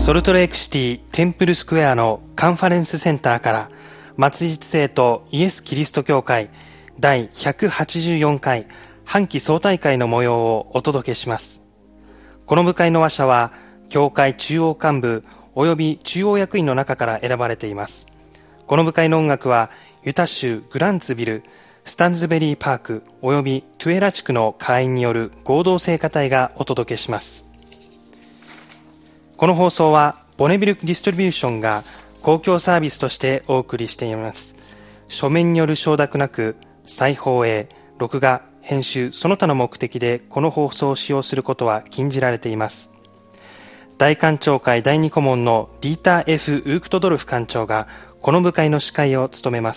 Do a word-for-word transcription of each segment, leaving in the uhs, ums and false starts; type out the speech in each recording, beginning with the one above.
ソルトレイクシティテンプルスクエアのカンファレンスセンターから末日聖とイエス・キリスト教会だいひゃくはちじゅうよんかい半期総大会の模様をお届けします。この部会の話者は教会中央幹部および中央役員の中から選ばれています。この部会の音楽はユタ州グランツビル、スタンズベリーパークおよびトゥエラ地区の会員による合同聖歌隊がお届けします。この放送はボネビルディストリビューションが公共サービスとしてお送りしています。書面による承諾なく再放映、録画、編集その他の目的でこの放送を使用することは禁じられています。大官庁会第二顧問のディーター F ウークトドルフ官長がこの部会の司会を務めます。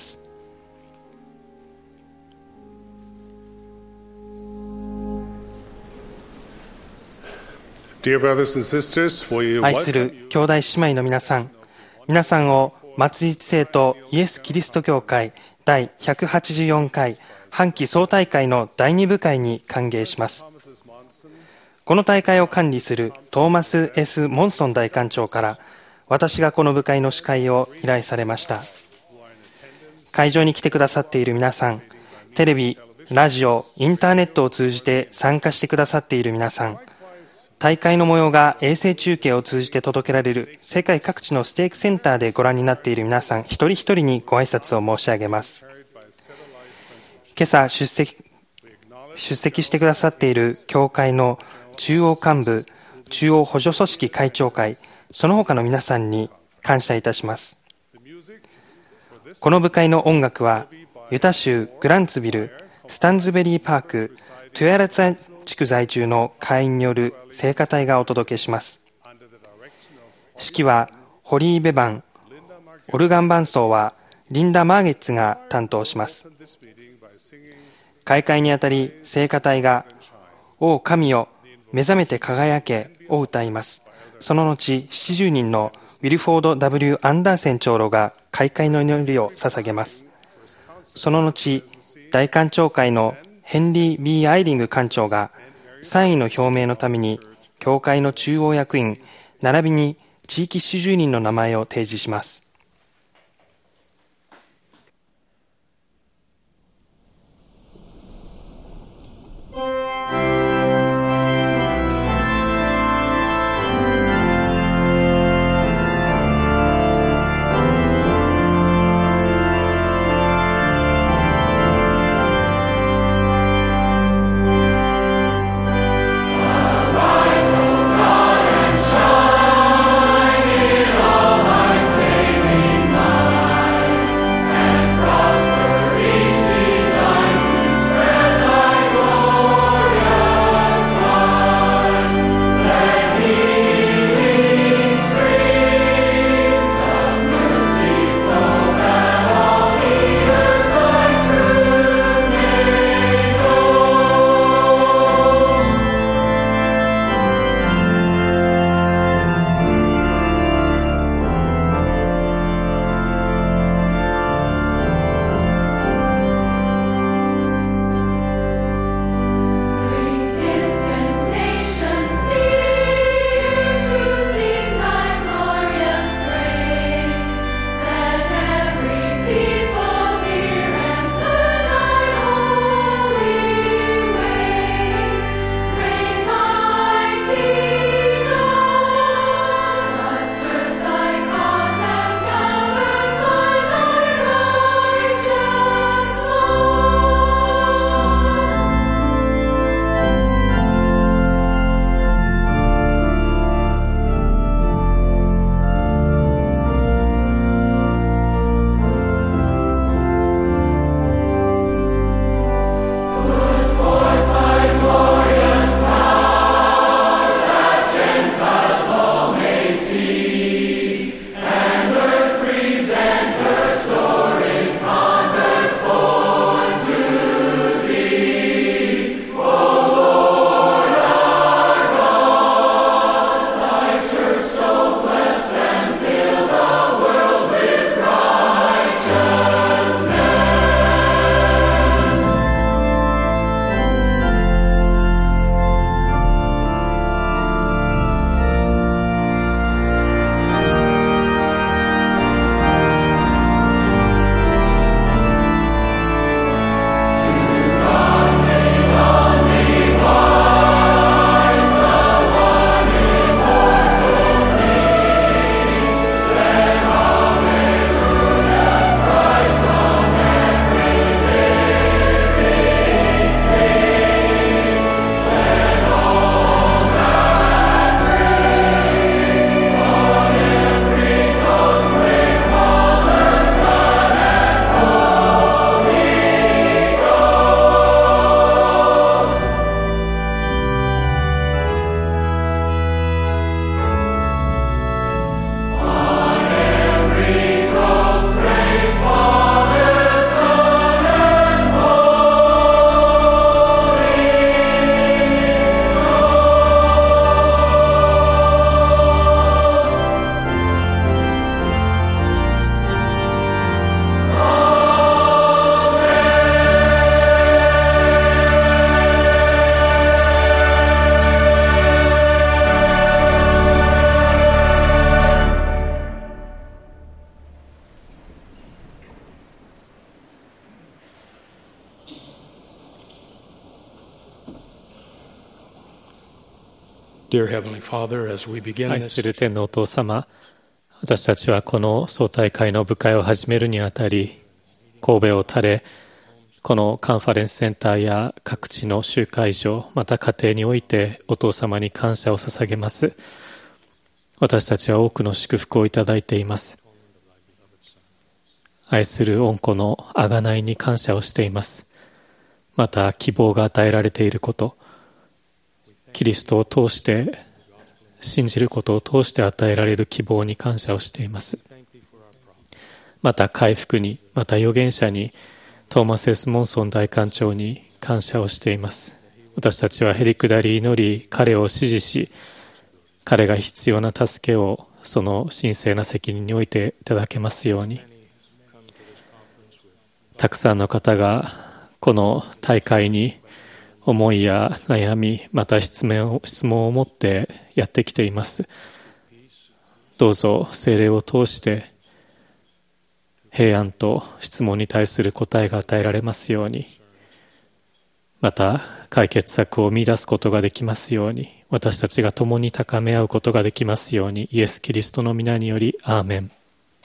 愛する兄弟姉妹の皆さん、皆さんを末日聖とイエス・キリスト教会だいひゃくはちじゅうよんかい半期総大会のだいに部会に歓迎します。この大会を管理するトーマス エス モンソン大官長から私がこの部会の司会を依頼されました。会場に来てくださっている皆さん、テレビ、ラジオ、インターネットを通じて参加してくださっている皆さん、大会の模様が衛星中継を通じて届けられる世界各地のステークセンターでご覧になっている皆さん一人一人にご挨拶を申し上げます。今朝出席、出席してくださっている教会の中央幹部、中央補助組織会長会、その他の皆さんに感謝いたします。この部会の音楽はユタ州グランツビル、スタンズベリーパーク、トゥエラツ地区在住の会員による聖歌隊がお届けします。指揮はホリー・ベバン、オルガン伴奏はリンダ・マーゲッツが担当します。開会にあたり聖歌隊がお神よ目覚めて輝けを歌います。その後ななじゅうにんのウィルフォード ダブリュー アンダーセン長老が開会の祈りを捧げます。その後大官庁会のヘンリー・ B ・アイリング官長が賛意の表明のために教会の中央役員並びに地域主従人の名前を提示します。 Arise, O God, and shine in all thy Dear Heavenly Father, as we begin 愛 this, する天のお父様、私たちはこの総体会の部会を始めるにあたり、神戸を垂れ、このカンファレンスセンターや各地の集会所、また家庭においてお父様に感謝を捧げます。私たちは多くの祝福をいただいています。愛する御子の贖いに感謝をしています。また希望が与えられていること、キリストを通して信じることを通して与えられる希望に感謝をしています。また回復に、また預言者に、トーマス・エス・モンソン大官長に感謝をしています。私たちはへりくだり祈り、彼を支持し、彼が必要な助けをその神聖な責任においていただけますように。たくさんの方がこの大会に思いや悩み、また質問を、質問を持ってやってきています。どうぞ聖霊を通して平安と質問に対する答えが与えられますように、また解決策を見出すことができますように、私たちが共に高め合うことができますように、イエス・キリストの皆によりアーメン。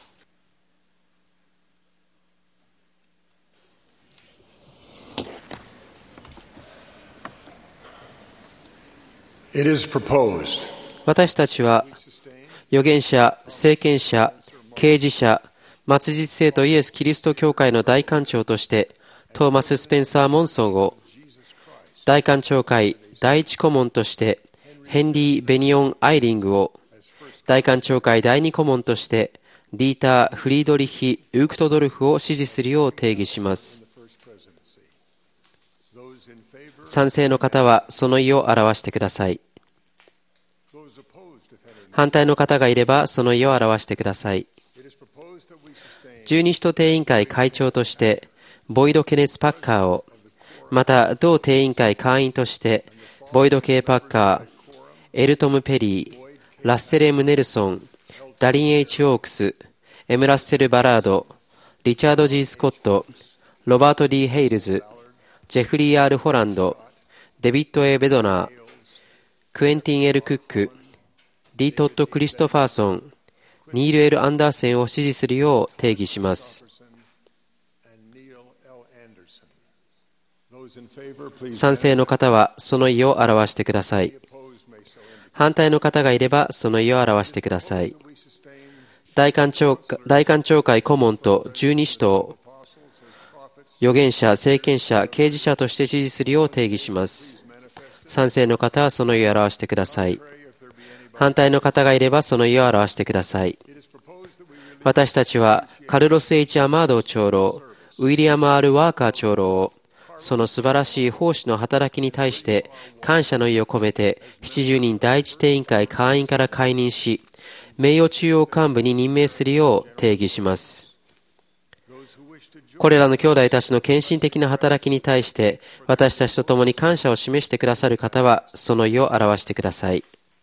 私たちは預言者、聖権者、啓示者、末日聖徒イエス・キリスト教会の大官長としてトーマス・スペンサー・モンソンを、大官長会第一顧問としてヘンリー・ベニオン・アイリングを、大官長会第二顧問としてディーター・フリードリヒ・ウークトドルフを支持するよう定義します。賛成の方はその意を表してください。反対の方がいればその意を表してください。十二使徒定員会会長としてボイド・ケネス・パッカーを、また同定員会会員としてボイド・ケー・パッカー、エルトム・ペリー、ラッセル・エム・ネルソン、ダリン・ H ・オークス、エム・ラッセル・バラード、リチャード・ G ・スコット、ロバート・ D ・ヘイルズ、ジェフリー・ R ・ホランド、デビッド・ A ・ベドナー、クエンティン・エル・クック、ディ・トッド・クリストファーソン、ニール・エル・アンダーセンを支持するよう定義します。賛成の方はその意を表してください。反対の方がいればその意を表してください。大官長、大官長会顧問と十二使徒を預言者、聖権者、啓示者として支持するよう定義します。賛成の方はその意を表してください。反対の方がいればその意を表してください。私たちはカルロス・ H ・アマード長老、ウィリアム・ R ・ワーカー長老を、その素晴らしい奉仕の働きに対して感謝の意を込めてななじゅうにん第一定員会会員から解任し、名誉中央幹部に任命するよう定義します。これらの兄弟たちの献身的な働きに対して私たちと共に感謝を示してくださる方はその意を表してください。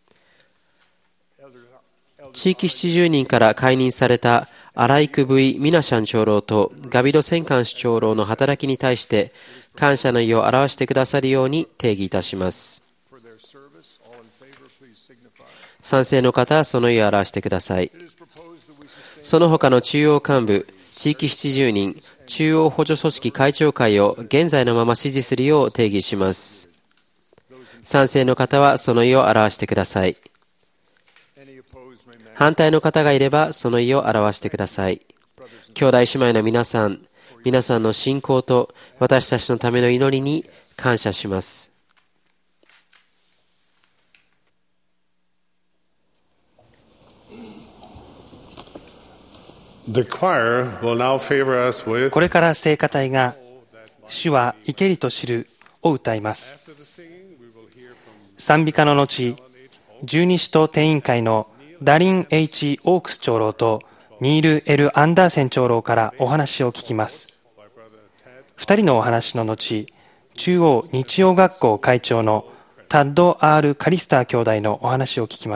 地域ななじゅうにんから解任されたアライク・ブイ・ミナシャン長老とガビド・センカンシ長老の働きに対して感謝の意を表してくださるように定義いたします。賛成の方はその意を表してください。その他の中央幹部、地域ななじゅうにん、中央補助組織会長会を現在のまま支持するよう定義します。賛成の方はその意を表してください。反対の方がいればその意を表してください。兄弟姉妹の皆さん、皆さんの信仰と私たちのための祈りに感謝します。 これから聖歌隊が主は生けりと知るを歌います。賛美歌の後、十二使徒定員会のダリン・ H ・オークス長老とニール・エル・アンダーセン長老からお話を聞きます。二人のお話の後、中央日曜学校会長のタッド・アール・カリスター兄弟のお話を聞きます。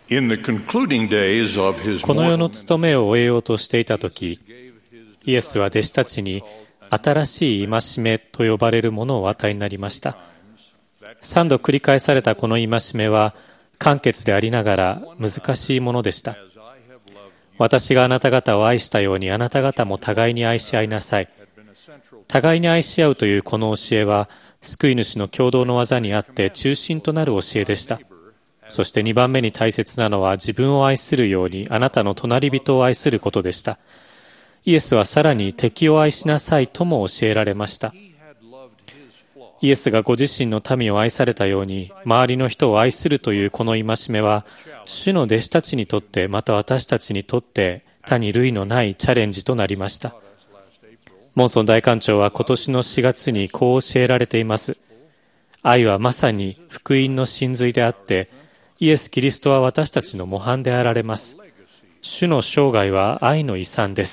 In the concluding days of his この世の mortal 務めを終えようとしていたとき、イエスは弟子たちに新しい戒めと呼ばれるものをお与えになりました。三度繰り返されたこの戒めは簡潔でありながら難しいものでした。私があなた方を愛したようにあなた方も互いに愛し合いなさい。互いに愛し合うというこの教えは救い主の共同の技にあって中心となる教えでした。そしてにばんめに大切なのは自分を愛するようにあなたの隣人を愛することでした。イエスはさらに敵を愛しなさいとも教えられました。イエスがご自身の民を愛されたように周りの人を愛するというこの戒めは主の弟子たちにとってまた私たちにとって他に類のないチャレンジとなりました。モンソン大官長は今年のしがつにこう教えられています。愛はまさに福音の真髄であってイエス・キリストは私たちの模範であられます。主の生涯は愛の遺産です。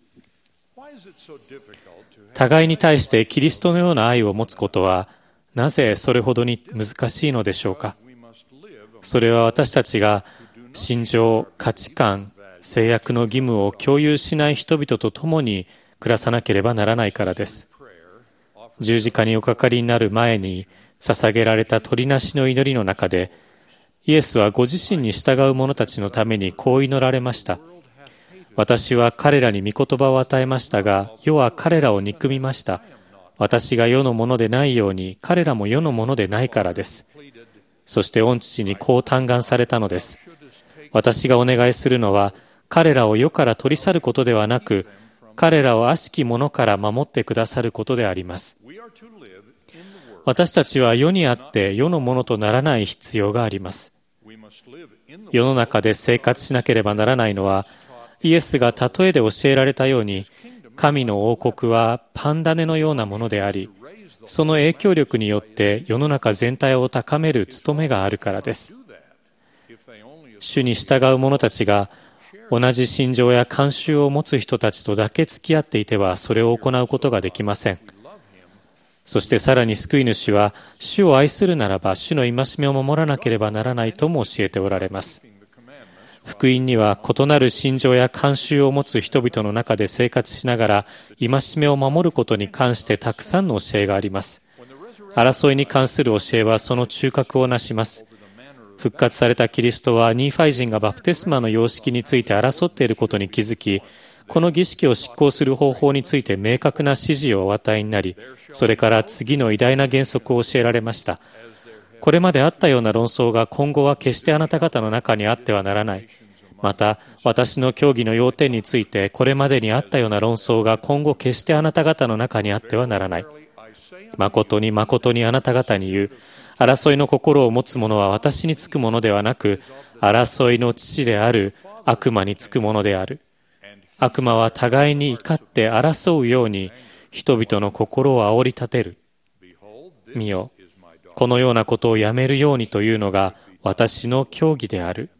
互いに対してキリストのような愛を持つことはなぜそれほどに難しいのでしょうか。それは私たちが信条、価値観、制約の義務を共有しない人々と共に暮らさなければならないからです。十字架におかかりになる前に捧げられた取りなしの祈りの中でイエスはご自身に従う者たちのためにこう祈られました。私は彼らに御言葉を与えましたが、世は彼らを憎みました。私が世のものでないように、彼らも世のものでないからです。そして御父にこう嘆願されたのです。私がお願いするのは、彼らを世から取り去ることではなく、彼らを悪しきものから守ってくださることであります。私たちは世にあって世のものとならない必要があります。世の中で生活しなければならないのは、イエスが例えで教えられたように、神の王国はパン種のようなものであり、その影響力によって世の中全体を高める務めがあるからです。主に従う者たちが同じ信条や慣習を持つ人たちとだけ付き合っていてはそれを行うことができません。そしてさらに救い主は主を愛するならば主の戒めを守らなければならないとも教えておられます。福音には異なる信条や慣習を持つ人々の中で生活しながら戒めを守ることに関してたくさんの教えがあります。争いに関する教えはその中核をなします。復活されたキリストはニーファイ人がバプテスマの様式について争っていることに気づき、この儀式を執行する方法について明確な指示をお与えになり、それから次の偉大な原則を教えられました。これまであったような論争が今後は決してあなた方の中にあってはならない。また、私の教義の要点についてこれまでにあったような論争が今後決してあなた方の中にあってはならない。誠に誠にあなた方に言う。争いの心を持つ者は私につくものではなく、争いの父である悪魔につくものである。悪魔は互いに怒って争うように人々の心を煽り立てる。見よ。このようなことをやめるようにというのが私の教義である。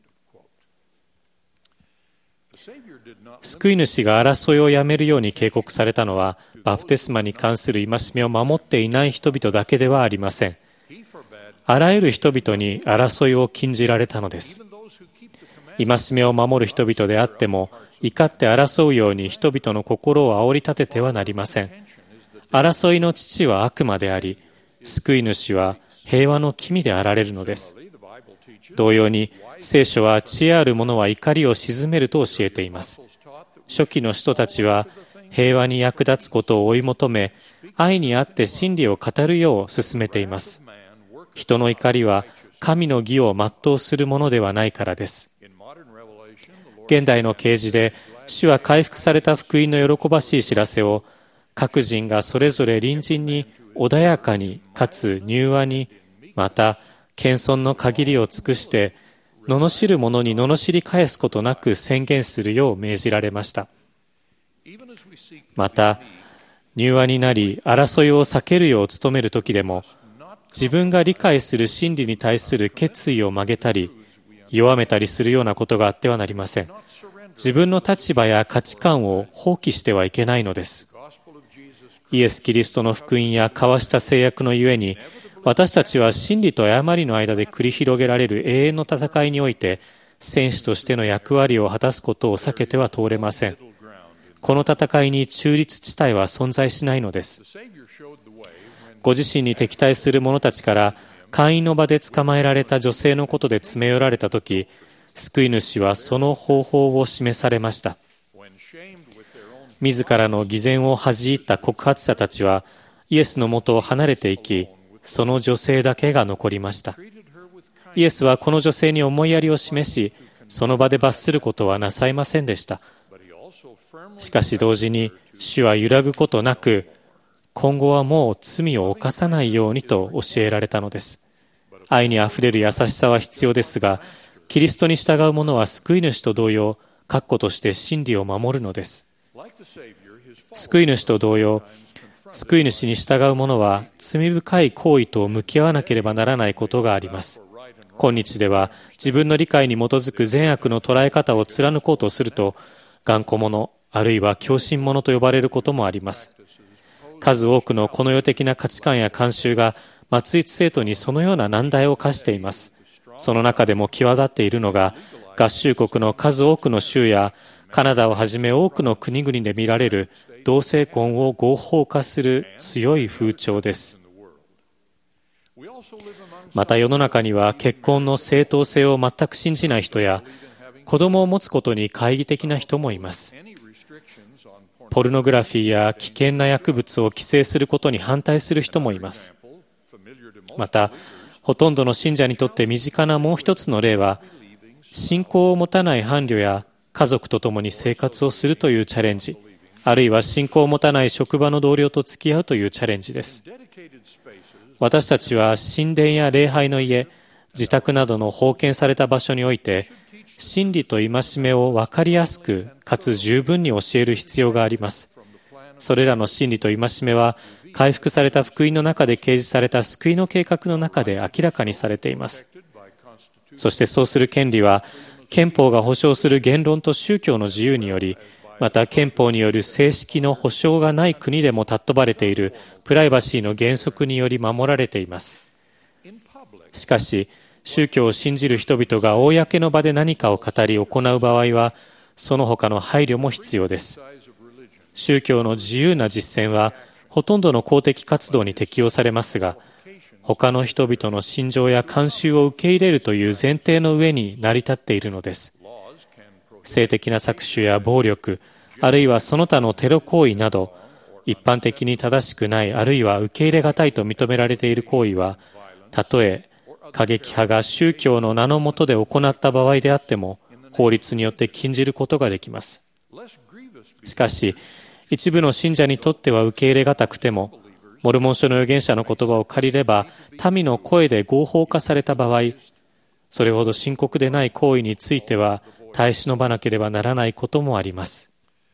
救い主が争いをやめるように警告されたのは、バプテスマに関する戒めを守っていない人々だけではありません。あらゆる人々に争いを禁じられたのです。戒めを守る人々であっても、怒って争うように人々の心を煽り立ててはなりません。争いの父は悪魔であり、救い主は平和の君であられるのです。同様に、聖書は知恵ある者は怒りを鎮めると教えています。初期の人たちは平和に役立つことを追い求め、愛にあって真理を語るよう進めています。人の怒りは神の義を全うするものではないからです。現代の啓示で、主は回復された福音の喜ばしい知らせを、各人がそれぞれ隣人に穏やかにかつ柔和に、また謙遜の限りを尽くして、罵る者に罵り返すことなく宣言するよう命じられました。また、柔和になり争いを避けるよう努めるときでも、自分が理解する真理に対する決意を曲げたり、弱めたりするようなことがあってはなりません。自分の立場や価値観を放棄してはいけないのです。イエス・キリストの福音や交わした制約のゆえに、私たちは真理と誤りの間で繰り広げられる永遠の戦いにおいて、 戦士としての役割を果たすことを避けては通れません。この戦いに中立地帯は存在しないのです。ご自身に敵対する者たちから会員の場で捕まえられた女性のことで詰め寄られたとき、救い主はその方法を示されました。自らの偽善を恥じ入った告発者たちはイエスのもとを離れていき、その女性だけが残りました。イエスはこの女性に思いやりを示し、その場で罰することはなさいませんでした。しかし同時に主は揺らぐことなく、今後はもう罪を犯さないようにと教えられたのです。愛にあふれる優しさは必要ですが、キリストに従う者は救い主と同様、確固として真理を守るのです。救い主と同様、救い主に従う者は罪深い行為と向き合わなければならないことがあります。今日では自分の理解に基づく善悪の捉え方を貫こうとすると、頑固者、あるいは狂信者と呼ばれることもあります。数多くのこの世的な価値観や慣習が末一生徒にそのような難題を課しています。その中でも際立っているのが、合衆国の数多くの州やカナダをはじめ多くの国々で見られる同性婚を合法化する強い風潮です。また世の中には結婚の正当性を全く信じない人や、子供を持つことに懐疑的な人もいます。ポルノグラフィーや危険な薬物を規制することに反対する人もいます。また、ほとんどの信者にとって身近なもう一つの例は、信仰を持たない伴侶や家族と共に生活をするというチャレンジ、あるいは信仰を持たない職場の同僚と付き合うというチャレンジです。私たちは神殿や礼拝の家、自宅などの封建された場所において、真理と戒めを分かりやすくかつ十分に教える必要があります。それらの真理と戒めは、回復された福音の中で掲示された救いの計画の中で明らかにされています。そしてそうする権利は、憲法が保障する言論と宗教の自由により、また憲法による正式の保障がない国でも尊ばれているプライバシーの原則により守られています。しかし、宗教を信じる人々が公の場で何かを語り行う場合は、その他の配慮も必要です。宗教の自由な実践は、ほとんどの公的活動に適用されますが、他の人々の信条や慣習を受け入れるという前提の上に成り立っているのです。性的な搾取や暴力、あるいはその他のテロ行為など、一般的に正しくない、あるいは受け入れがたいと認められている行為は、たとえ過激派が宗教の名の下で行った場合であっても、法律によって禁じることができます。しかし、一部の信者にとっては受け入れがたくても、モルモン書の預言者の言葉を借りれば、民の声で合法化された場合、それほど深刻でない行為については、耐え忍ばなければならないこともあります。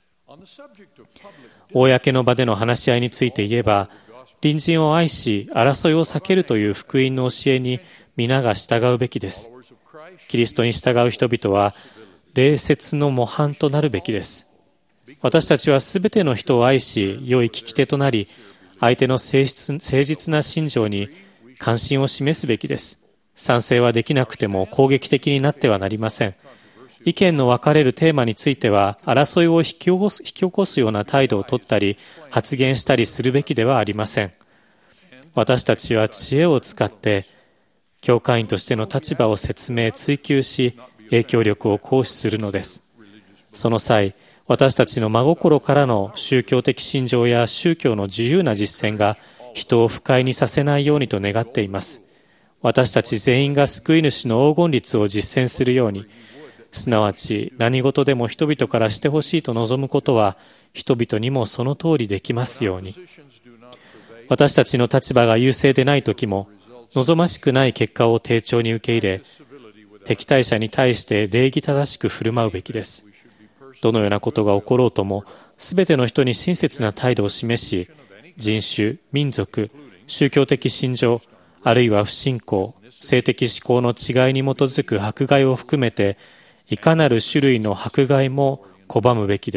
公の場での話し合いについて言えば、隣人を愛し、争いを避けるという福音の教えに皆が従うべきです。キリストに従う人々は、礼節の模範となるべきです。私たちはすべての人を愛し、良い聞き手となり、相手の誠実、誠実な信条に関心を示すべきです。賛成はできなくても攻撃的になってはなりません。意見の分かれるテーマについては、争いを引き起こす、引き起こすような態度を取ったり、発言したりするべきではありません。私たちは知恵を使って、教会員としての立場を説明、追求し、影響力を行使するのです。その際、私たちの真心からの宗教的信条や宗教の自由な実践が人を不快にさせないようにと願っています。私たち全員が救い主の黄金律を実践するように、すなわち何事でも人々からしてほしいと望むことは人々にもその通りできますように。私たちの立場が優勢でないときも、望ましくない結果を丁重に受け入れ、敵対者に対して礼儀正しく振る舞うべきです。どのようなことが起ころうとも、すべての人に親切な態度を示し、人種、民族、宗教的信条、あるいは不信仰、性的指向の違いに基づく迫害を含めて、いかなる種類の迫害も拒むべきです。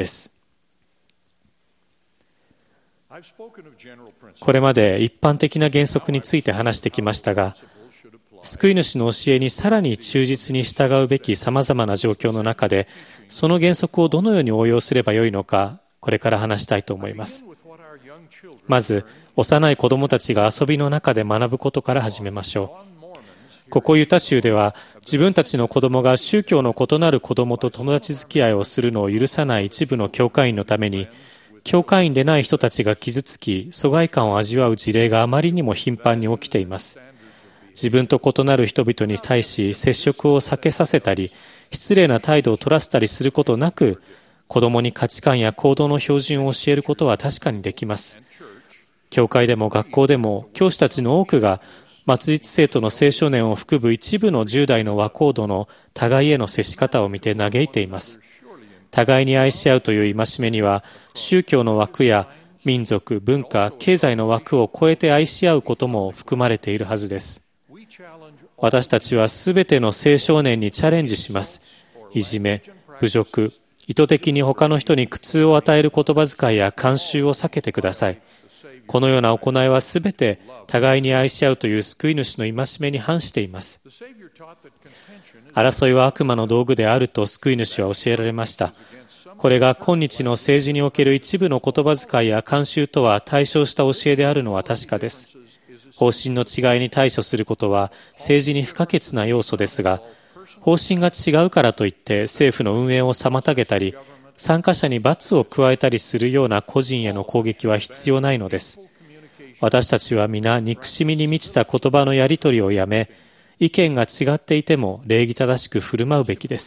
これまで一般的な原則について話してきましたが、 救い主の教えにさらに忠実に従うべきさまざまな状況の中で、その原則をどのように応用すればよいのか、これから話したいと思います。まず、幼い子供たちが遊びの中で学ぶことから始めましょう。ここユタ州では、自分たちの子供が宗教の異なる子供と友達付き合いをするのを許さない一部の教会員のために、教会員でない人たちが傷つき、疎外感を味わう事例があまりにも頻繁に起きています。自分と異なる人々に対し接触を避けさせたり、失礼な態度を取らせたりすることなく、子供に価値観や行動の標準を教えることは確かにできます。教会でも学校でも、教師たちの多くが、末日生徒の青少年を含む一部のじゅう代の和コードの互いへの接し方を見て嘆いています。互いに愛し合うという戒めには、宗教の枠や民族、文化、経済の枠を超えて愛し合うことも含まれているはずです。私たちはすべての青少年にチャレンジします。いじめ、侮辱、意図的に他の人に苦痛を与える言葉遣いや慣習を避けてください。このような行いはすべて互いに愛し合うという救い主の戒めに反しています。争いは悪魔の道具であると救い主は教えられました。これが今日の政治における一部の言葉遣いや慣習とは対照した教えであるのは確かです。方針の違いに対処することは政治に不可欠な要素ですが、方針が違うからといって政府の運営を妨げたり、参加者に罰を加えたりするような個人への攻撃は必要ないのです。私たちは皆憎しみに満ちた言葉のやり取りをやめ、意見が違っていても礼儀正しく振る舞うべきです。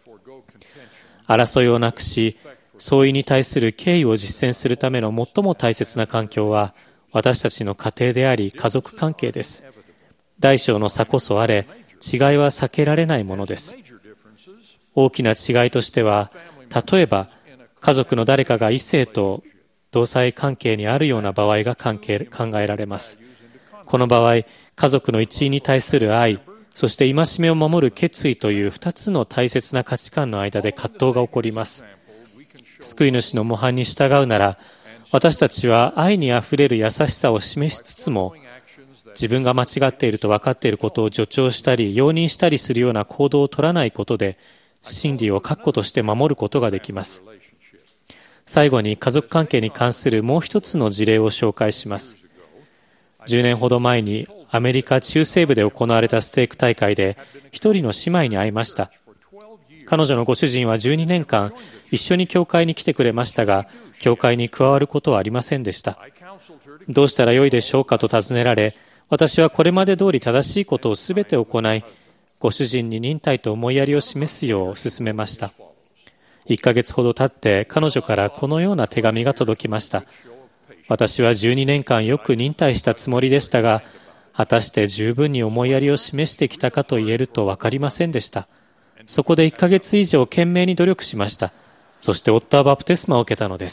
争いをなくし、相違に対する敬意を実践するための最も大切な環境は、私たちの家庭であり家族関係です。大小の差こそあれ、違いは避けられないものです。大きな違いとしては、例えば家族の誰かが異性と同性関係にあるような場合が関係考えられます。この場合、家族の一員に対する愛、そして戒めを守る決意という二つの大切な価値観の間で葛藤が起こります。救い主の模範に従うなら、私たちは愛にあふれる優しさを示しつつも、自分が間違っていると分かっていることを助長したり、容認したりするような行動を取らないことで、真理を確固として守ることができます。最後に家族関係に関するもう一つの事例を紹介します。じゅうねんほど前にアメリカ中西部で行われたステーク大会で一人の姉妹に会いました。彼女のご主人はじゅうにねんかん一緒に教会に来てくれましたが、教会に加わることはありませんでした。どうしたらよいでしょうかと尋ねられ、私はこれまで通り正しいことをすべて行い、ご主人に忍耐と思いやりを示すよう勧めました。いっかげつほど経って彼女からこのような手紙が届きました。私はじゅうにねんかんよく忍耐したつもりでしたが、果たして十分に思いやりを示してきたかと言えると分かりませんでした。そこでいっかげつ以上懸命に努力しました。そして夫はバプテスマを受けたのです。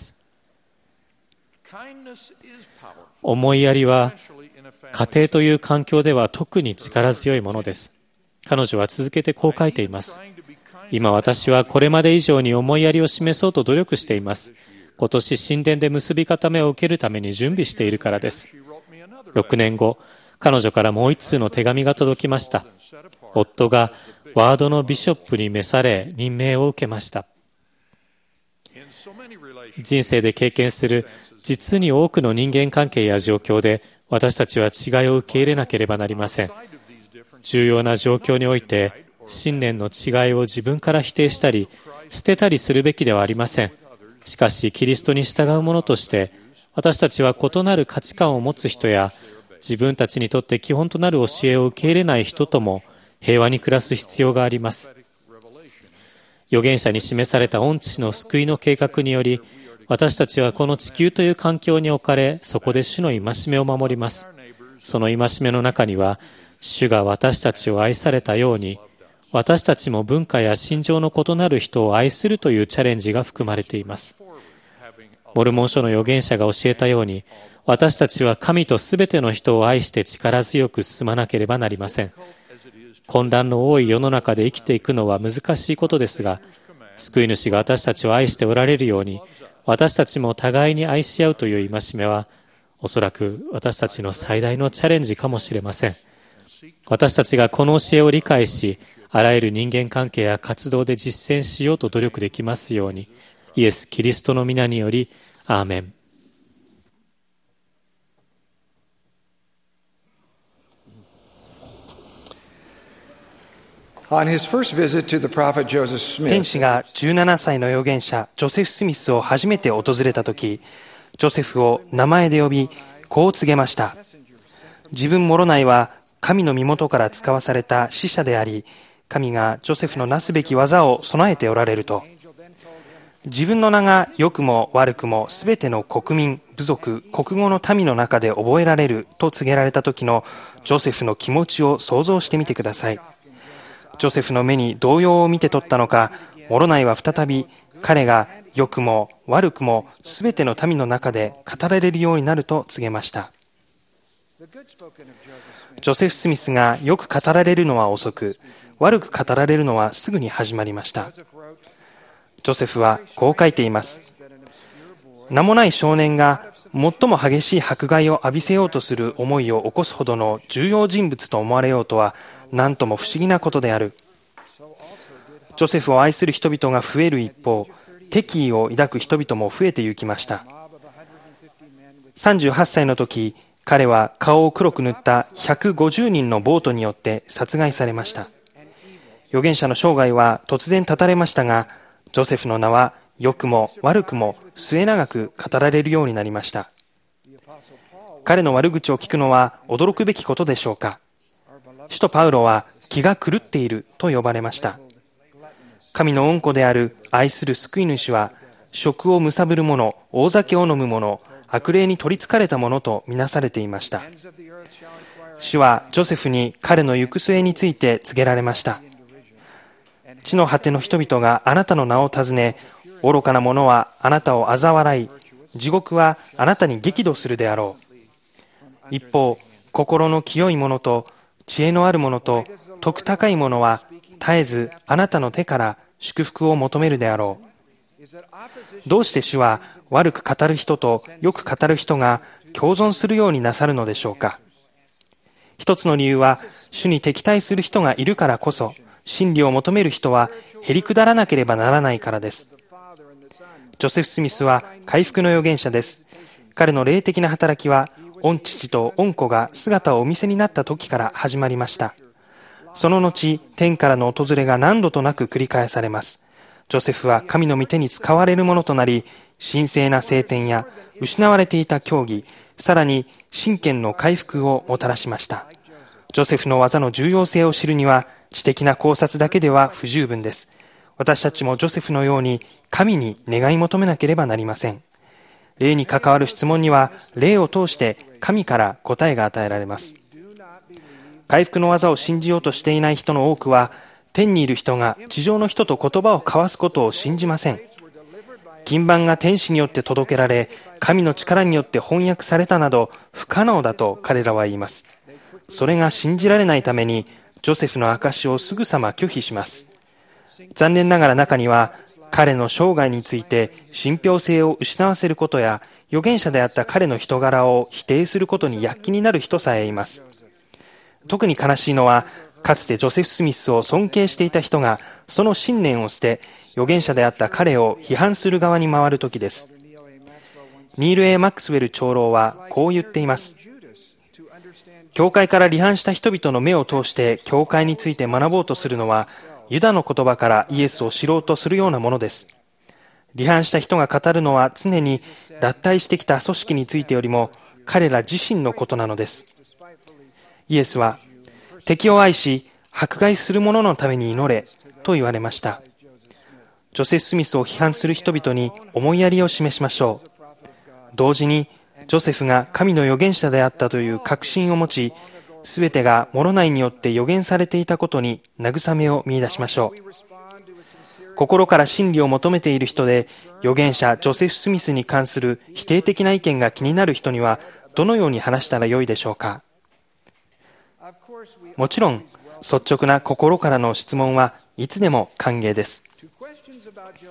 思いやりは家庭という環境では特に力強いものです。彼女は続けてこう書いています。今私はこれまで以上に思いやりを示そうと努力しています。今年神殿で結び固めを受けるために準備しているからです。ろくねんご、彼女からもう一通の手紙が届きました。夫がワードのビショップに召され任命を受けました。人生で経験する実に多くの人間関係や状況で私たちは違いを受け入れなければなりません。重要な状況において信念の違いを自分から否定したり捨てたりするべきではありません。しかしキリストに従う者として私たちは異なる価値観を持つ人や自分たちにとって基本となる教えを受け入れない人とも平和に暮らす必要があります。預言者に示された御父の救いの計画により私たちはこの地球という環境に置かれ、そこで主の戒めを守ります。その戒めの中には、主が私たちを愛されたように、私たちも文化や信条の異なる人を愛するというチャレンジが含まれています。モルモン書の預言者が教えたように、私たちは神とすべての人を愛して力強く進まなければなりません。混乱の多い世の中で生きていくのは難しいことですが、救い主が私たちを愛しておられるように、私たちも互いに愛し合うという戒めは、おそらく私たちの最大のチャレンジかもしれません。 私たちがこの教えを理解し、あらゆる人間関係や活動で実践しようと努力できますように、イエス・キリストの皆により、アーメン。 天使がじゅうななさいの預言者ジョセフ・スミスを初めて訪れたとき、ジョセフを名前で呼び、こう告げました。自分モロナイは神の身元から使わされた使者であり、神がジョセフのなすべき技を備えておられると。自分の名が良くも悪くもすべての国民、部族、国語の民の中で覚えられると告げられた時のジョセフの気持ちを想像してみてください。ジョセフの目に動揺を見て取ったのか、モロナイは再び彼が良くも悪くもすべての民の中で語られるようになると告げました。ジョセフ・スミスがよく語られるのは遅く、悪く語られるのはすぐに始まりました。ジョセフはこう書いています。名もない少年が最も激しい迫害を浴びせようとする思いを起こすほどの重要人物と思われようとは何とも不思議なことである。ジョセフを愛する人々が増える一方、敵意を抱く人々も増えてゆきました。さんじゅうはっさいの時、彼は顔を黒く塗ったひゃくごじゅうにんの暴徒によって殺害されました。預言者の生涯は突然絶たれましたが、ジョセフの名は良くも悪くも末永く語られるようになりました。彼の悪口を聞くのは驚くべきことでしょうか。使徒パウロは気が狂っていると呼ばれました。神の恩子である愛する救い主は、食を貪る者、大酒を飲む者、悪霊に取りつかれた者とみなされていました。主はジョセフに彼の行く末について告げられました。地の果ての人々があなたの名を尋ね、愚かな者はあなたを嘲笑い、地獄はあなたに激怒するであろう。一方、心の清い者と知恵のある者と徳高い者は絶えずあなたの手から祝福を求めるであろう。どうして主は悪く語る人とよく語る人が共存するようになさるのでしょうか。一つの理由は、主に敵対する人がいるからこそ、真理を求める人はへりくだらなければならないからです。ジョセフ・スミスは回復の預言者です。彼の霊的な働きは、御父と御子が姿をお見せになった時から始まりました。その後、天からの訪れが何度となく繰り返されます。ジョセフは神の御手に使われるものとなり、神聖な聖典や失われていた教義、さらに神権の回復をもたらしました。ジョセフの技の重要性を知るには、知的な考察だけでは不十分です。私たちもジョセフのように神に願い求めなければなりません。霊に関わる質問には、霊を通して神から答えが与えられます。回復の技を信じようとしていない人の多くは、天にいる人が地上の人と言葉を交わすことを信じません。金版が天使によって届けられ、神の力によって翻訳されたなど不可能だと彼らは言います。それが信じられないために、ジョセフの証をすぐさま拒否します。残念ながら中には、彼の生涯について信憑性を失わせることや、預言者であった彼の人柄を否定することに躍起になる人さえいます。特に悲しいのは、かつてジョセフ・スミスを尊敬していた人が、その信念を捨て、預言者であった彼を批判する側に回るときです。ニール・エー・マックスウェル長老はこう言っています。教会から離反した人々の目を通して教会について学ぼうとするのは、ユダの言葉からイエスを知ろうとするようなものです。離反した人が語るのは常に脱退してきた組織についてよりも彼ら自身のことなのです。イエスは、敵を愛し迫害する者のために祈れと言われました。ジョセフ・スミスを批判する人々に思いやりを示しましょう。同時にジョセフが神の預言者であったという確信を持ち、すべてがモロナイによって予言されていたことに慰めを見出しましょう。心から真理を求めている人で、預言者ジョセフ・スミスに関する否定的な意見が気になる人にはどのように話したらよいでしょうか。もちろん率直な心からの質問はいつでも歓迎です。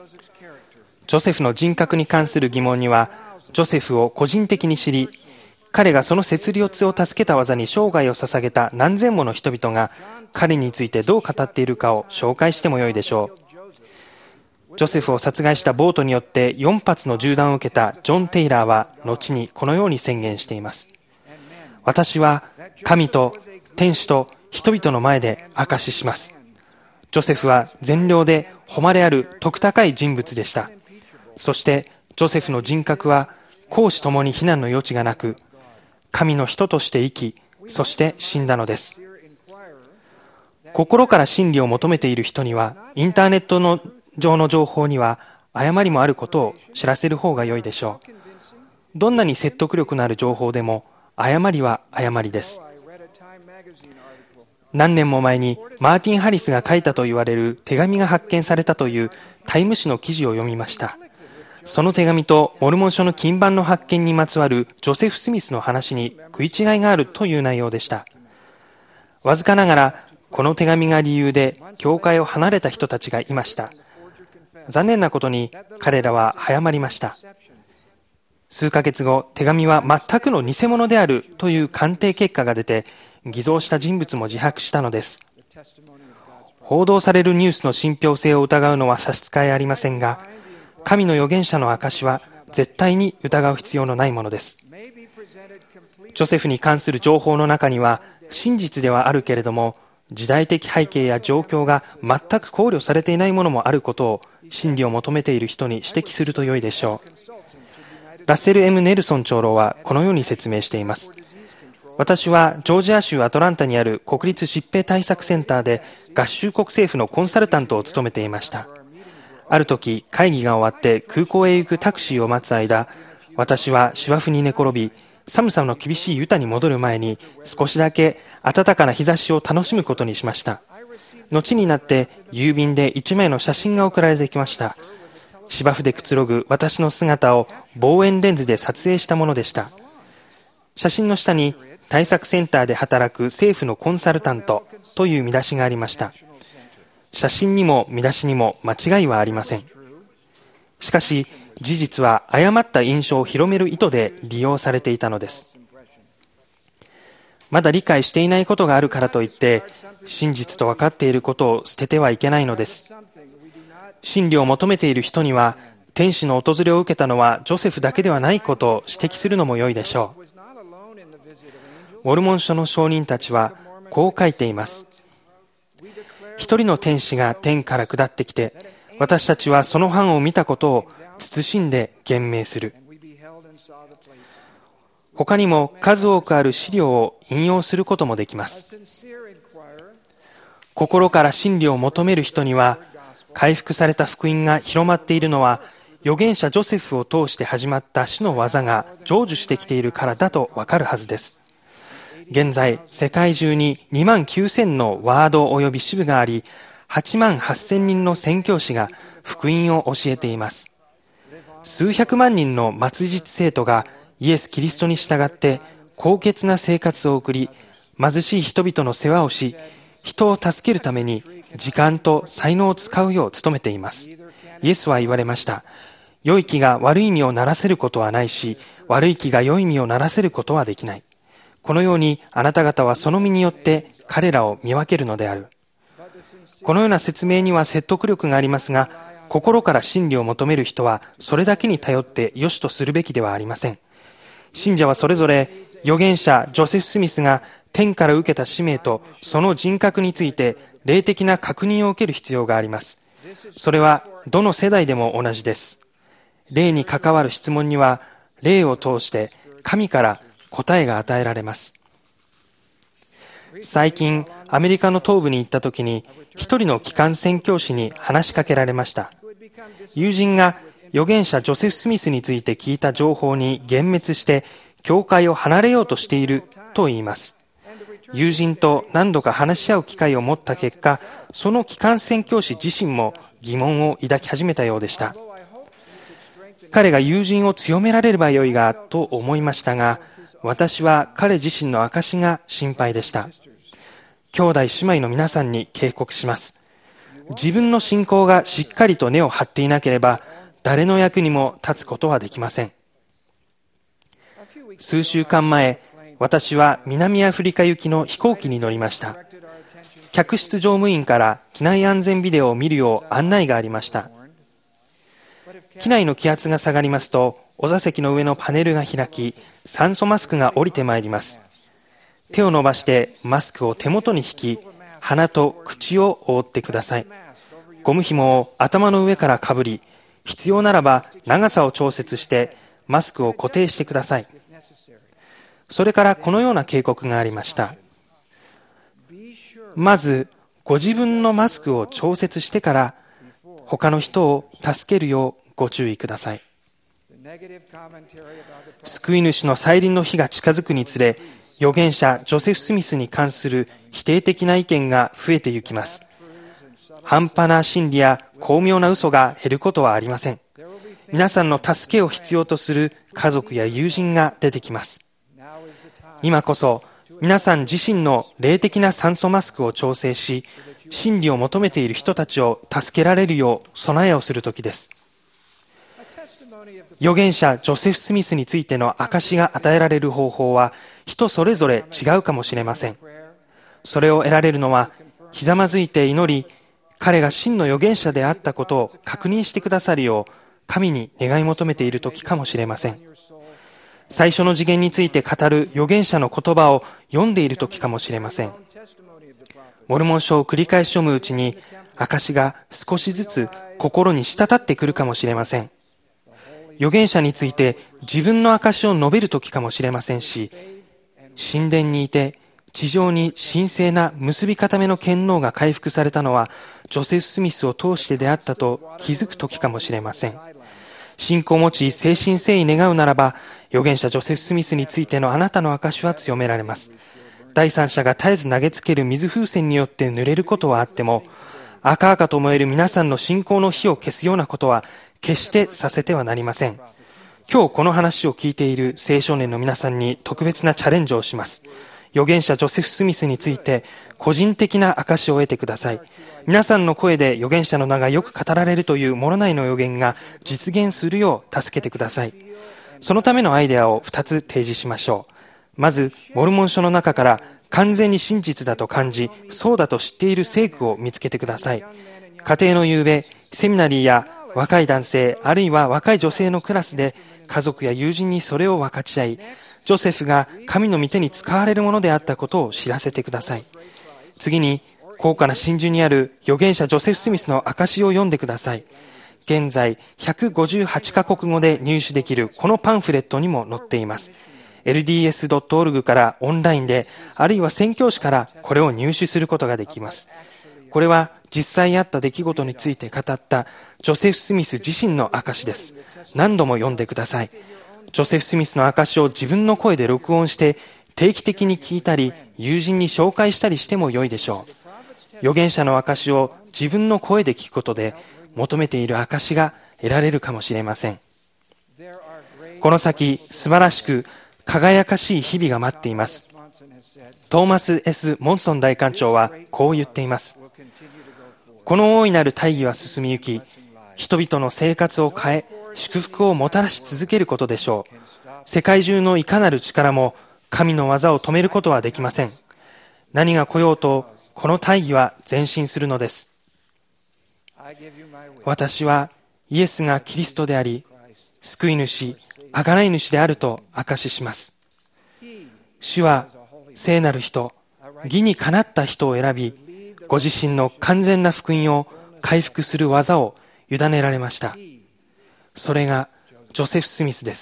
ジョセフの人格に関する疑問には、ジョセフを個人的に知り、 彼がその設立を助けた技に生涯を捧げた何千もの人々が彼についてどう語っているかを紹介してもよいでしょう。ジョセフを殺害したボートによってよん発の銃弾を受けたジョン・テイラーは後にこのように宣言しています。私は神と天使と人々の前で証しします。ジョセフは善良で誉れある徳高い人物でした。そしてジョセフの人格は公私ともに非難の余地がなく、神の人として生き、そして死んだのです。心から真理を求めている人には、インターネットの上の情報には誤りもあることを知らせる方が良いでしょう。どんなに説得力のある情報でも、誤りは誤りです。何年も前にマーティン・ハリスが書いたと言われる手紙が発見されたというタイム誌の記事を読みました。その手紙とモルモン書の金版の発見にまつわるジョセフ・スミスの話に食い違いがあるという内容でした。わずかながらこの手紙が理由で教会を離れた人たちがいました。残念なことに彼らは早まりました。数ヶ月後、手紙は全くの偽物であるという鑑定結果が出て、偽造した人物も自白したのです。報道されるニュースの信憑性を疑うのは差し支えありませんが、神の預言者の証は絶対に疑う必要のないものです。ジョセフに関する情報の中には真実ではあるけれども、時代的背景や状況が全く考慮されていないものもあることを真理を求めている人に指摘すると良いでしょう。ラッセル エム ネルソン長老はこのように説明しています。私はジョージア州アトランタにある国立疾病対策センターで合衆国政府のコンサルタントを務めていました。ある時、会議が終わって空港へ行くタクシーを待つ間、私は芝生に寝転び、寒さの厳しいユタに戻る前に少しだけ暖かな日差しを楽しむことにしました。後になって郵便で一枚の写真が送られてきました。芝生でくつろぐ私の姿を望遠レンズで撮影したものでした。写真の下に対策センターで働く政府のコンサルタントという見出しがありました。写真にも見出しにも間違いはありません。しかし事実は誤った印象を広める意図で利用されていたのです。まだ理解していないことがあるからといって真実と分かっていることを捨ててはいけないのです。真理を求めている人には天使の訪れを受けたのはジョセフだけではないことを指摘するのも良いでしょう。モルモン書の証人たちはこう書いています。一人の天使が天から下ってきて、私たちはその範を見たことを慎んで言明する。他にも数多くある資料を引用することもできます。心から真理を求める人には、回復された福音が広まっているのは、預言者ジョセフを通して始まった主の技が成就してきているからだとわかるはずです。現在、世界中ににまんきゅうせんのワード及び支部があり、はちまんはっせんにんの宣教師が福音を教えています。数百万人の末日生徒がイエス・キリストに従って高潔な生活を送り、貧しい人々の世話をし、人を助けるために時間と才能を使うよう努めています。イエスは言われました。良い木が悪い実をならせることはないし、悪い木が良い実をならせることはできない。このようにあなた方はその実によって彼らを見分けるのである。このような説明には説得力がありますが、心から真理を求める人はそれだけに頼って良しとするべきではありません。信者はそれぞれ預言者ジョセフ・スミスが天から受けた使命とその人格について霊的な確認を受ける必要があります。それはどの世代でも同じです。霊に関わる質問には霊を通して神から答えが与えられます。最近アメリカの東部に行った時に一人の機関宣教師に話しかけられました。友人が預言者ジョセフ・スミスについて聞いた情報に幻滅して教会を離れようとしていると言います。友人と何度か話し合う機会を持った結果、その機関宣教師自身も疑問を抱き始めたようでした。彼が友人を強められればよいがと思いましたが、私は彼自身の証が心配でした。兄弟姉妹の皆さんに警告します。自分の信仰がしっかりと根を張っていなければ、誰の役にも立つことはできません。 数週間前、私は南アフリカ行きの飛行機に乗りました。客室乗務員から機内安全ビデオを見るよう案内がありました。機内の気圧が下がりますと、お座席の上のパネルが開き、酸素マスクが降りてまいります。手を伸ばしてマスクを手元に引き、鼻と口を覆ってください。ゴム紐を頭の上からかぶり、必要ならば長さを調節してマスクを固定してください。それからこのような警告がありました。まず、ご自分のマスクを調節してから、他の人を助けるようご注意ください。救い主の再臨の日が近づくにつれ、預言者ジョセフ・スミスに関する否定的な意見が増えてゆきます。半端な真理や巧妙な嘘が減ることはありません。皆さんの助けを必要とする家族や友人が出てきます。今こそ皆さん自身の霊的な酸素マスクを調整し、真理を求めている人たちを助けられるよう備えをするときです。預言者ジョセフ・スミスについての証が与えられる方法は人それぞれ違うかもしれません。それを得られるのは、ひざまずいて祈り、彼が真の預言者であったことを確認してくださるよう神に願い求めているときかもしれません。最初の次元について語る預言者の言葉を読んでいるときかもしれません。モルモン書を繰り返し読むうちに、証が少しずつ心に滴ってくるかもしれません。預言者について自分の証を述べるときかもしれませんし、神殿にいて地上に神聖な結び固めの権能が回復されたのはジョセフ・スミスを通してであったと気づくときかもしれません。信仰を持ち誠心誠意願うならば、預言者ジョセフ・スミスについてのあなたの証は強められます。第三者が絶えず投げつける水風船によって濡れることはあっても、赤々と燃える皆さんの信仰の火を消すようなことは決してさせてはなりません。今日この話を聞いている青少年の皆さんに特別なチャレンジをします。預言者ジョセフ・スミスについて個人的な証を得てください。皆さんの声で預言者の名がよく語られるという諸内の預言が実現するよう助けてください。そのためのアイデアをふたつ提示しましょう。まず、モルモン書の中から完全に真実だと感じ、そうだと知っている聖句を見つけてください。家庭の夕べ、セミナリーや若い男性、あるいは若い女性のクラスで家族や友人にそれを分かち合い、ジョセフが神の御手に使われるものであったことを知らせてください。次に、高価な真珠にある預言者ジョセフ・スミスの証を読んでください。現在、ひゃくごじゅうはちカ国語で入手できるこのパンフレットにも載っています。エルディーエスドットオルグ からオンラインで、あるいは宣教師からこれを入手することができます。これは実際あった出来事について語ったジョセフ・スミス自身の証です。何度も読んでください。ジョセフ・スミスの証を自分の声で録音して定期的に聞いたり、友人に紹介したりしても良いでしょう。預言者の証を自分の声で聞くことで、求めている証が得られるかもしれません。この先、素晴らしく輝かしい日々が待っています。トーマス エス モンソン大官長はこう言っています。この大いなる大義は進みゆき、人々の生活を変え、祝福をもたらし続けることでしょう。世界中のいかなる力も神の技を止めることはできません。何が来ようと、この大義は前進するのです。私はイエスがキリストであり、救い主、贖い主であると証しします。主は聖なる人、義にかなった人を選び、ご自身の完全な福音を回復する技を委ねられました。それがジョセフ・スミスです。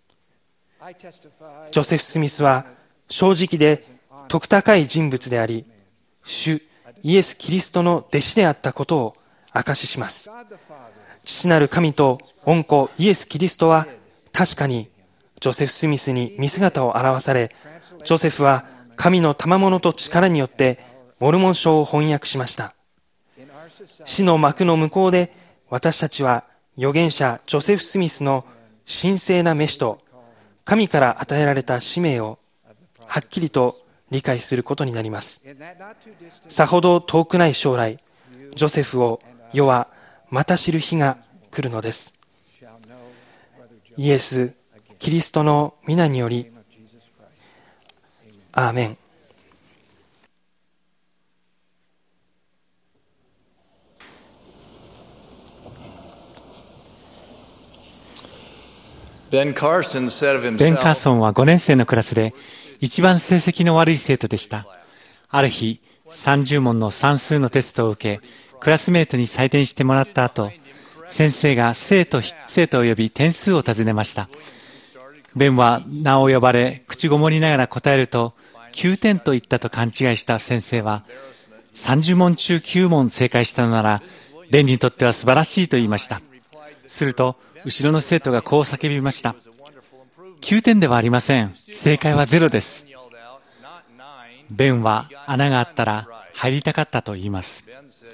ジョセフ・スミスは正直で徳高い人物であり、主イエス・キリストの弟子であったことを証しします。父なる神と御子イエス・キリストは確かにジョセフ・スミスに見姿を現され、ジョセフは神の賜物と力によってモルモン書を翻訳しました。死の幕の向こうで私たちは預言者ジョセフ・スミスの神聖な召しと神から与えられた使命をはっきりと理解することになります。さほど遠くない将来、ジョセフを世はまた知る日が来るのです。イエス、 キリストの皆により、アーメン。 ベン・カーソンはごねん生のクラスで一番成績の悪い生徒でした。ある日、さんじゅう問の算数のテストを受け、クラスメートに採点してもらった後、先生が生徒、生徒を呼び点数を尋ねました。ベンは名を呼ばれ、口ごもりながら答えると、きゅうてんと言ったと勘違いした先生は、さんじゅう問中きゅう問正解したのなら、ベンにとっては素晴らしいと言いました。すると、後ろの生徒がこう叫びました。きゅうてんではありません。正解はゼロです。ベンは穴があったら入りたかったと言います。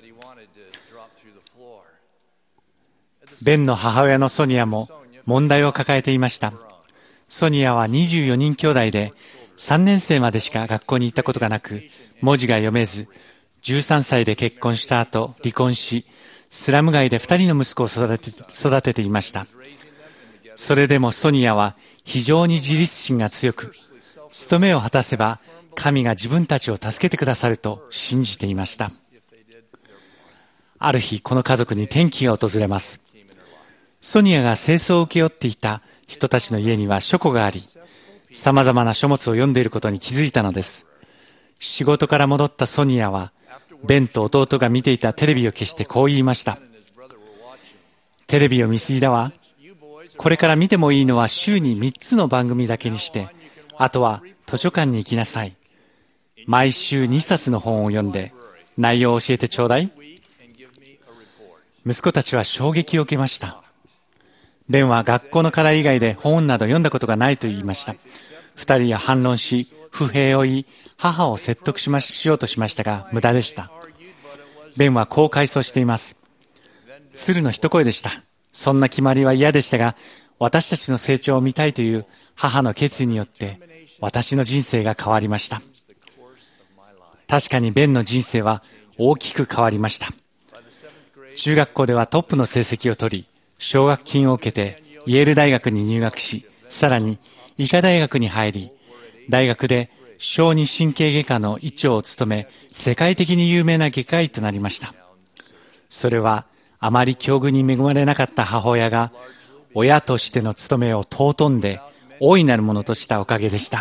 ベンの母親のソニアも問題を抱えていました。ソニアはにじゅうよにん兄弟でさんねん生までしか学校に行ったことがなく、文字が読めず、じゅうさんさいで結婚した後離婚し、スラム街でふたりの息子を育て、育てていました。それでもソニアは非常に自立心が強く、務めを果たせば神が自分たちを助けてくださると信じていました。ある日、この家族に転機が訪れます。ソニアが清掃を請け負っていた人たちの家には書庫があり、様々な書物を読んでいることに気づいたのです。仕事から戻ったソニアは、ベンと弟が見ていたテレビを消してこう言いました。テレビを見すぎだわ。これから見てもいいのは週にみっつの番組だけにして、あとは図書館に行きなさい。毎週にさつの本を読んで、内容を教えてちょうだい。息子たちは衝撃を受けました。ベンは学校の課題以外で本など読んだことがないと言いました。二人は反論し、不平を言い、母を説得しまし、しようとしましたが、無駄でした。ベンはこう回想しています。鶴の一声でした。そんな決まりは嫌でしたが、私たちの成長を見たいという母の決意によって、私の人生が変わりました。確かにベンの人生は大きく変わりました。中学校ではトップの成績を取り、奨学金を受けてイェール大学に入学し、さらに医科大学に入り、大学で小児神経外科の医長を務め、世界的に有名な外科医となりました。それはあまり境遇に恵まれなかった母親が、親としての務めを尊んで大いなるものとしたおかげでした。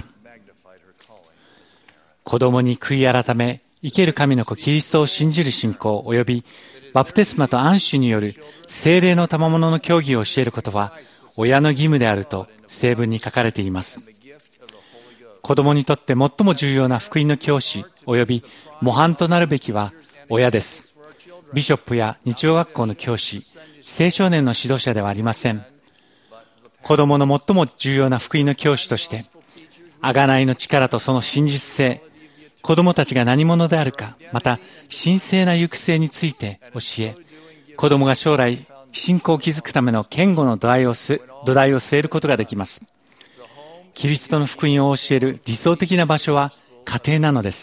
子供に悔い改め、生ける神の子キリストを信じる信仰及びバプテスマと安守による聖霊の賜物の教義を教えることは親の義務であると聖文に書かれています。子供にとって最も重要な福音の教師及び模範となるべきは親です。ビショップや日曜学校の教師、青少年の指導者ではありません。子供の最も重要な福音の教師として、贖いの力とその真実性、子供たちが何者であるか、また神聖な行く末について教え、子供が将来信仰を築くための堅固の土台をす土台を据えることができます。キリストの福音を教える理想的な場所は家庭なのです。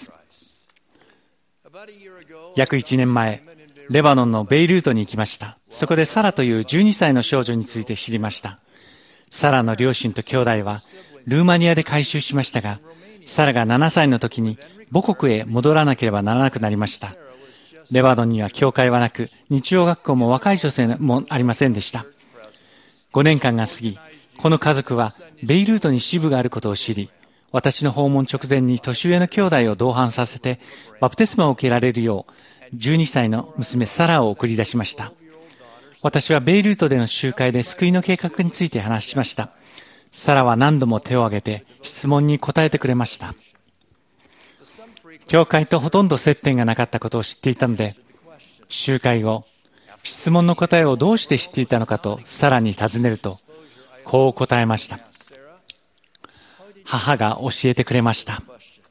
約いちねんまえ、レバノンのベイルートに行きました。そこでサラというじゅうにさいの少女について知りました。サラの両親と兄弟はルーマニアで改宗しましたが、サラがななさいの時に母国へ戻らなければならなくなりました。レバノンには教会はなく、日曜学校も若い女性もありませんでした。ごねんかんが過ぎ、この家族はベイルートに支部があることを知り、私の訪問直前に年上の兄弟を同伴させてバプテスマを受けられるようじゅうにさいの娘サラを送り出しました。私はベイルートでの集会で救いの計画について話しました。サラは何度も手を挙げて質問に答えてくれました。教会とほとんど接点がなかったことを知っていたので、集会後、質問の答えをどうして知っていたのかとサラに尋ねると、こう答えました。母が教えてくれました。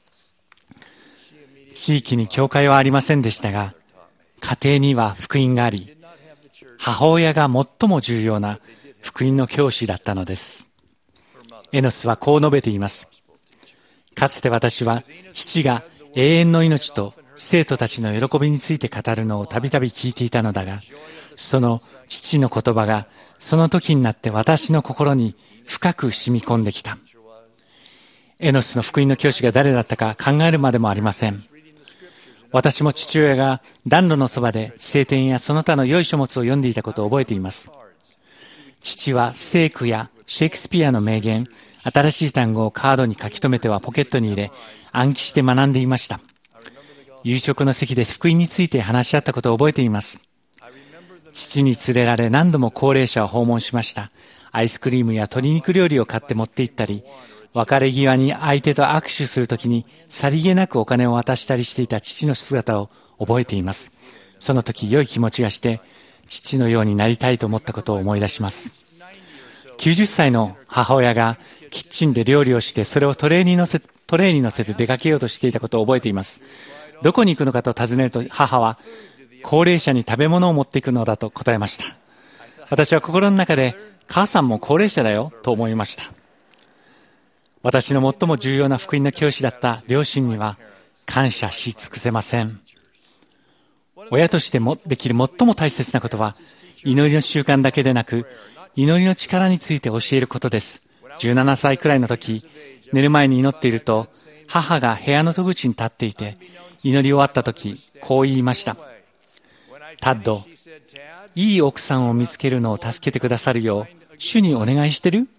地域に教会はありませんでしたが、家庭には福音があり、母親が最も重要な福音の教師だったのです。エノスはこう述べています。かつて私は父が永遠の命と生徒たちの喜びについて語るのをたびたび聞いていたのだが、その父の言葉がその時になって私の心に深く染み込んできた。エノスの福音の教師が誰だったか考えるまでもありません。私も父親が暖炉のそばで聖典やその他の良い書物を読んでいたことを覚えています。父は聖句やシェイクスピアの名言、新しい単語をカードに書き留めてはポケットに入れ、暗記して学んでいました。夕食の席で福音について話し合ったことを覚えています。父に連れられ何度も高齢者を訪問しました。アイスクリームや鶏肉料理を買って持って行ったり、別れ際に相手と握手するときにさりげなくお金を渡したりしていた父の姿を覚えています。その時良い気持ちがして、父のようになりたいと思ったことを思い出します。きゅうじゅっさいの母親がキッチンで料理をして、それをトレーに乗せ、トレーに乗せて出かけようとしていたことを覚えています。どこに行くのかと尋ねると、母は高齢者に食べ物を持っていくのだと答えました。私は心の中で、母さんも高齢者だよと思いました。私の最も重要な福音の教師だった両親には感謝し尽くせません。親としてもできる最も大切なことは、祈りの習慣だけでなく、祈りの力について教えることです。じゅうななさいくらいの時、寝る前に祈っていると、母が部屋の戸口に立っていて、祈り終わった時、こう言いました。タッド、いい奥さんを見つけるのを助けてくださるよう、主にお願いしてる？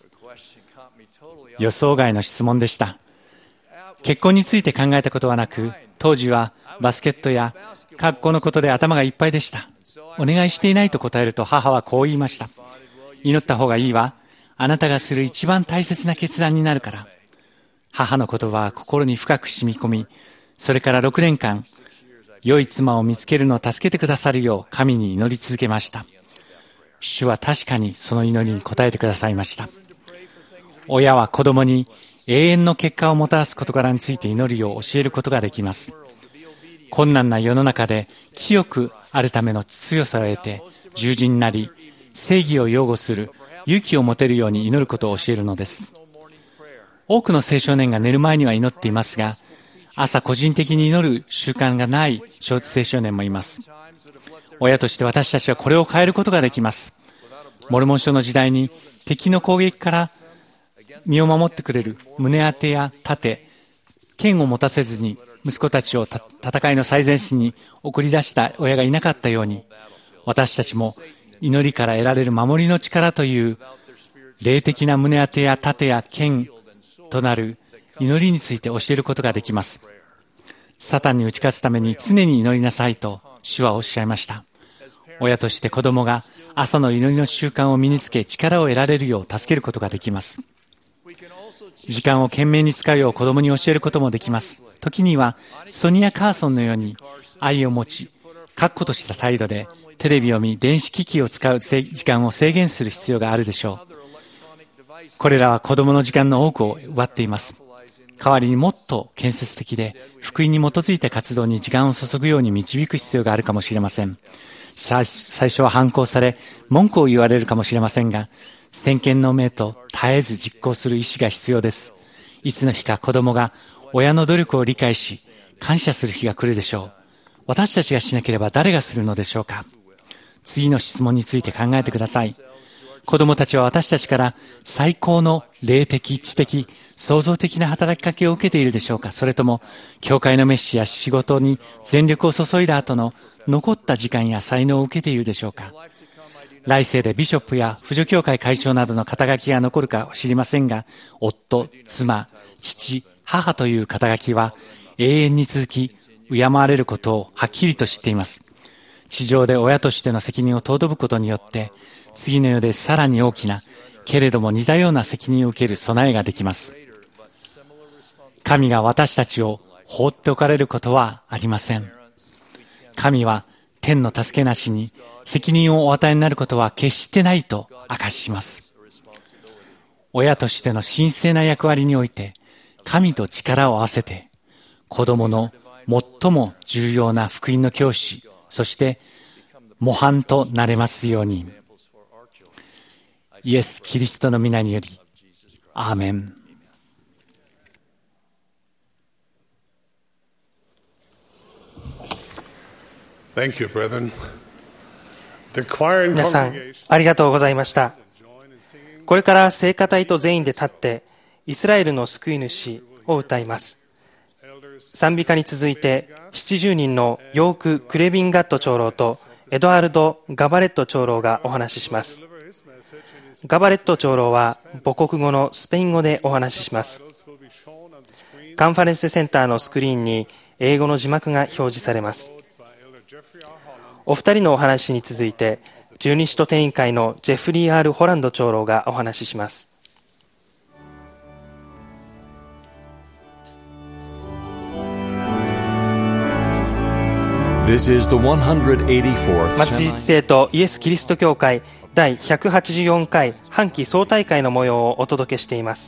予想外の質問でした。結婚について考えたことはなく、当時はバスケットや学校のことで頭がいっぱいでした。お願いしていないと答えると、母はこう言いました。祈った方がいいわ。あなたがする一番大切な決断になるから。母の言葉は心に深く染み込み、それからろくねんかん、良い妻を見つけるのを助けてくださるよう神に祈り続けました。主は確かにその祈りに応えてくださいました。親は子供に永遠の結果をもたらす事柄について祈るよう教えることができます。困難な世の中で清くあるための強さを得て、従順になり、正義を擁護する勇気を持てるように祈ることを教えるのです。多くの青少年が寝る前には祈っていますが、朝個人的に祈る習慣がない青少年もいます。親として私たちはこれを変えることができます。モルモン書の時代に敵の攻撃から身を守ってくれる胸当てや盾、剣を持たせずに息子たちを戦いの最前線に送り出した親がいなかったように、私たちも祈りから得られる守りの力という霊的な胸当てや盾や剣となる祈りについて教えることができます。サタンに打ち勝つために常に祈りなさいと主はおっしゃいました。親として子供が朝の祈りの習慣を身につけ、力を得られるよう助けることができます。時間を懸命に使うよう子供に教えることもできます。時にはソニア・カーソンのように愛を持ち、確固とした態度でテレビを見、電子機器を使う時間を制限する必要があるでしょう。これらは子供の時間の多くを奪っています。代わりにもっと建設的で福音に基づいた活動に時間を注ぐように導く必要があるかもしれません。最初は反抗され文句を言われるかもしれませんが、先見の明と絶えず実行する意志が必要です。いつの日か子供が親の努力を理解し感謝する日が来るでしょう。私たちがしなければ誰がするのでしょうか。次の質問について考えてください。子供たちは私たちから最高の霊的、知的、創造的な働きかけを受けているでしょうか。それとも教会のメッシや仕事に全力を注いだ後の残った時間や才能を受けているでしょうか。来世でビショップや扶助教会会長などの肩書きが残るか知りませんが、夫、妻、父、母という肩書きは永遠に続き敬われることをはっきりと知っています。地上で親としての責任を尊ぶことによって次の世でさらに大きなけれども似たような責任を受ける備えができます。神が私たちを放っておかれることはありません。神は天の助けなしに責任をお与えになることは決してないと明かします。親としての神聖な役割において神と力を合わせて子供の最も重要な福音の教師、そして模範となれますように。イエス・キリストの皆により、アーメン。 Thank you, brethren. The choir and 皆さん congregation ありがとうございました。 これから聖歌隊と全員で立ってイスラエルの救い主を歌います。賛美歌に続いてななじゅうにんのヨーク・クレビンガット長老とエドアルド・ガバレット長老がお話しします。ガバレット長老は母国語のスペイン語でお話しします。カンファレンスセンターのスクリーンに英語の字幕が表示されます。お二人のお話に続いて十二使徒典委会のジェフリー・アール・ホランド長老がお話しします。 This is the one hundred eighty-fourth 末日聖とイエス・キリスト教会第ひゃくはちじゅうよんかい半期総大会の模様をお届けしています。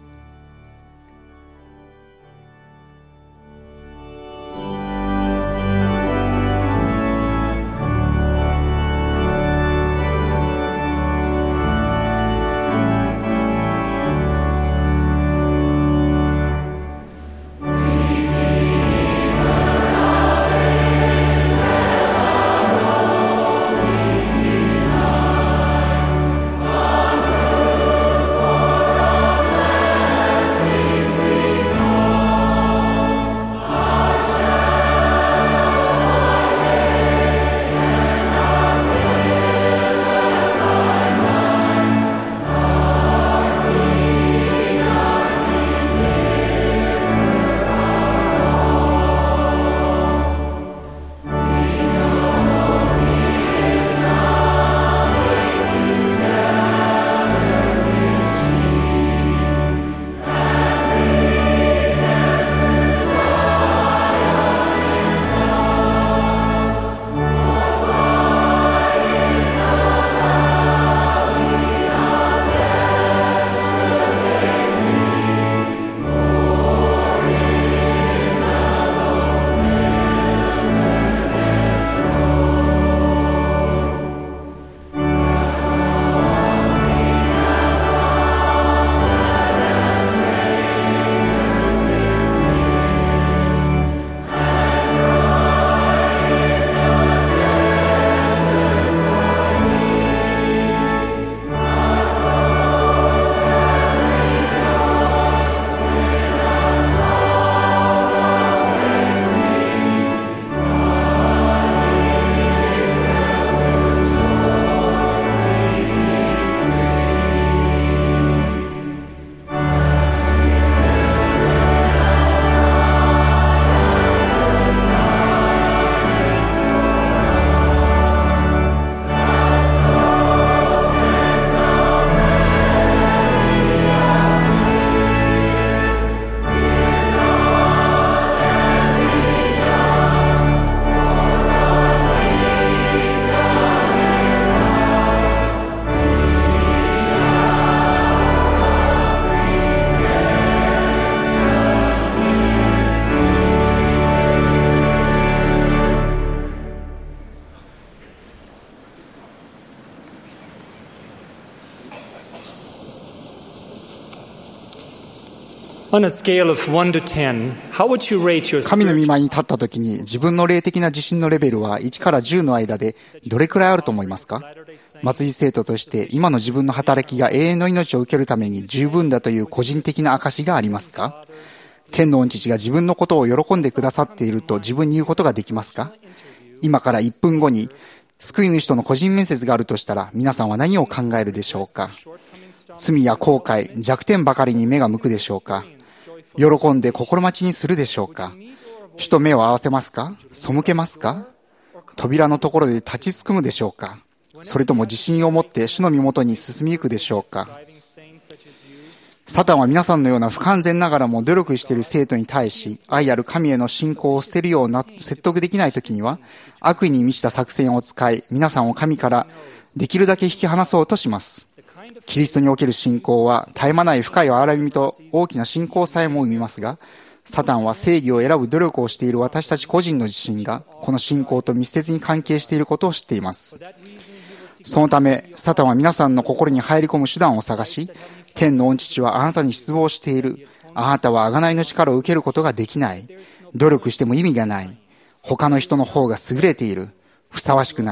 神の御前に立った時に自分の霊的な自信のレベルはいちからじゅうの間でどれくらいあると思いますか？末日生徒として今の自分の働きが永遠の命を受けるために十分だという個人的な証がありますか？天の御父が自分のことを喜んでくださっていると自分に言うことができますか？今からいっぷんごに救い主との個人面接があるとしたら皆さんは何を考えるでしょうか？罪や後悔、弱点ばかりに目が向くでしょうか？喜んで心待ちにするでしょうか？主と目を合わせますか？背けますか？扉のところで立ちすくむでしょうか？それとも自信を持って主の身元に進みゆくでしょうか？サタンは皆さんのような不完全ながらも努力している生徒に対し、愛ある神への信仰を捨てるような説得できないときには、悪意に満ちた作戦を使い、皆さんを神からできるだけ引き離そうとします。キリストにおける信仰は絶え間ない深い憐れみと大きな信仰さえも生みますが、サタンは正義を選ぶ努力をしている私たち個人の自信がこの信仰と密接に関係していることを知っています。そのためサタンは皆さんの心に入り込む手段を探し、天の御父はあなたに失望している、あなたは贖いの力を受けることができない、努力しても意味がない、他の人の方が優れている、ふさわしくない、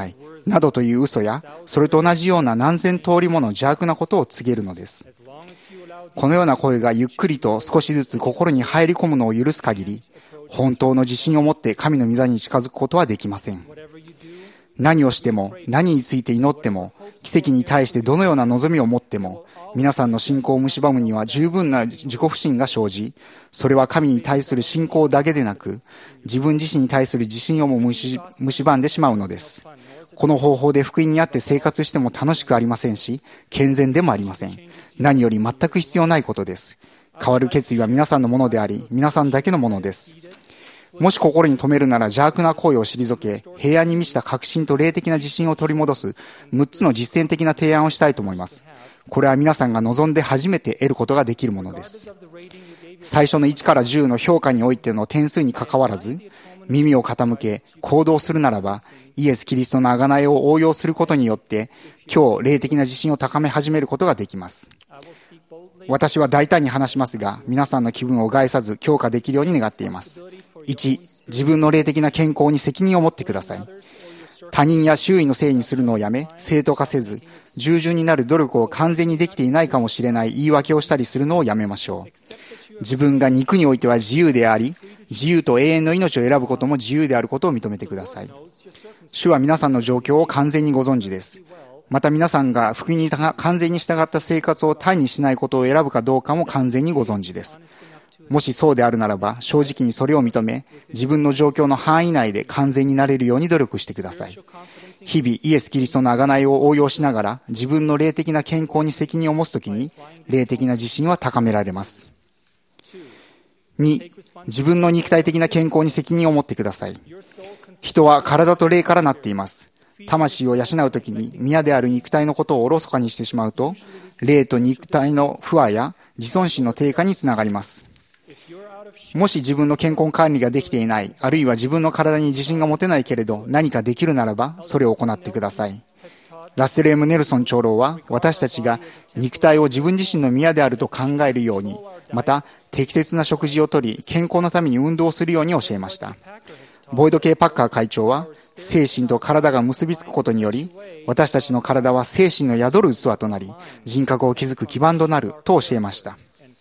などという嘘や、それと同じような何千通りもの邪悪なことを告げるのです。このような声がゆっくりと少しずつ心に入り込むのを許す限り、本当の自信を持って神の御座に近づくことはできません。何をしても、何について祈っても、奇跡に対してどのような望みを持っても、皆さんの信仰を蝕むには十分な自己不信が生じ、それは神に対する信仰だけでなく、自分自身に対する自信をも蝕んでしまうのです。この方法で福音にあって生活しても楽しくありませんし、健全でもありません。何より全く必要ないことです。変わる決意は皆さんのものであり、皆さんだけのものです。もし心に留めるなら邪悪な行為を退け、平安に満ちた確信と霊的な自信を取り戻すむっつの実践的な提案をしたいと思います。これは皆さんが望んで初めて得ることができるものです。最初のいちからじゅうの評価においての点数に関わらず、耳を傾け行動するならば、イエス・キリストの贖いを応用することによって、今日霊的な自信を高め始めることができます。私は大胆に話しますが、皆さんの気分を害さず強化できるように願っています。いち、自分の霊的な健康に責任を持ってください。他人や周囲のせいにするのをやめ、正当化せず、従順になる努力を完全にできていないかもしれない言い訳をしたりするのをやめましょう。自分が肉においては自由であり、自由と永遠の命を選ぶことも自由であることを認めてください。主は皆さんの状況を完全にご存知です。また皆さんが福音に完全に従った生活を単にしないことを選ぶかどうかも完全にご存知です。もしそうであるならば、正直にそれを認め、自分の状況の範囲内で完全になれるように努力してください。日々イエス・キリストの贖いを応用しながら、自分の霊的な健康に責任を持つときに、霊的な自信は高められます。に、自分の肉体的な健康に責任を持ってください。人は体と霊からなっています。魂を養うときに宮である肉体のことをおろそかにしてしまうと、霊と肉体の不和や自尊心の低下につながります。もし自分の健康管理ができていない、あるいは自分の体に自信が持てないけれど何かできるならば、それを行ってください。ラッセル・エム・ネルソン長老は、私たちが肉体を自分自身の宮であると考えるように、また適切な食事をとり、健康のために運動するように教えました。ボイド・K・パッカー会長は、精神と体が結びつくことにより、私たちの体は精神の宿る器となり、人格を築く基盤となると教えました。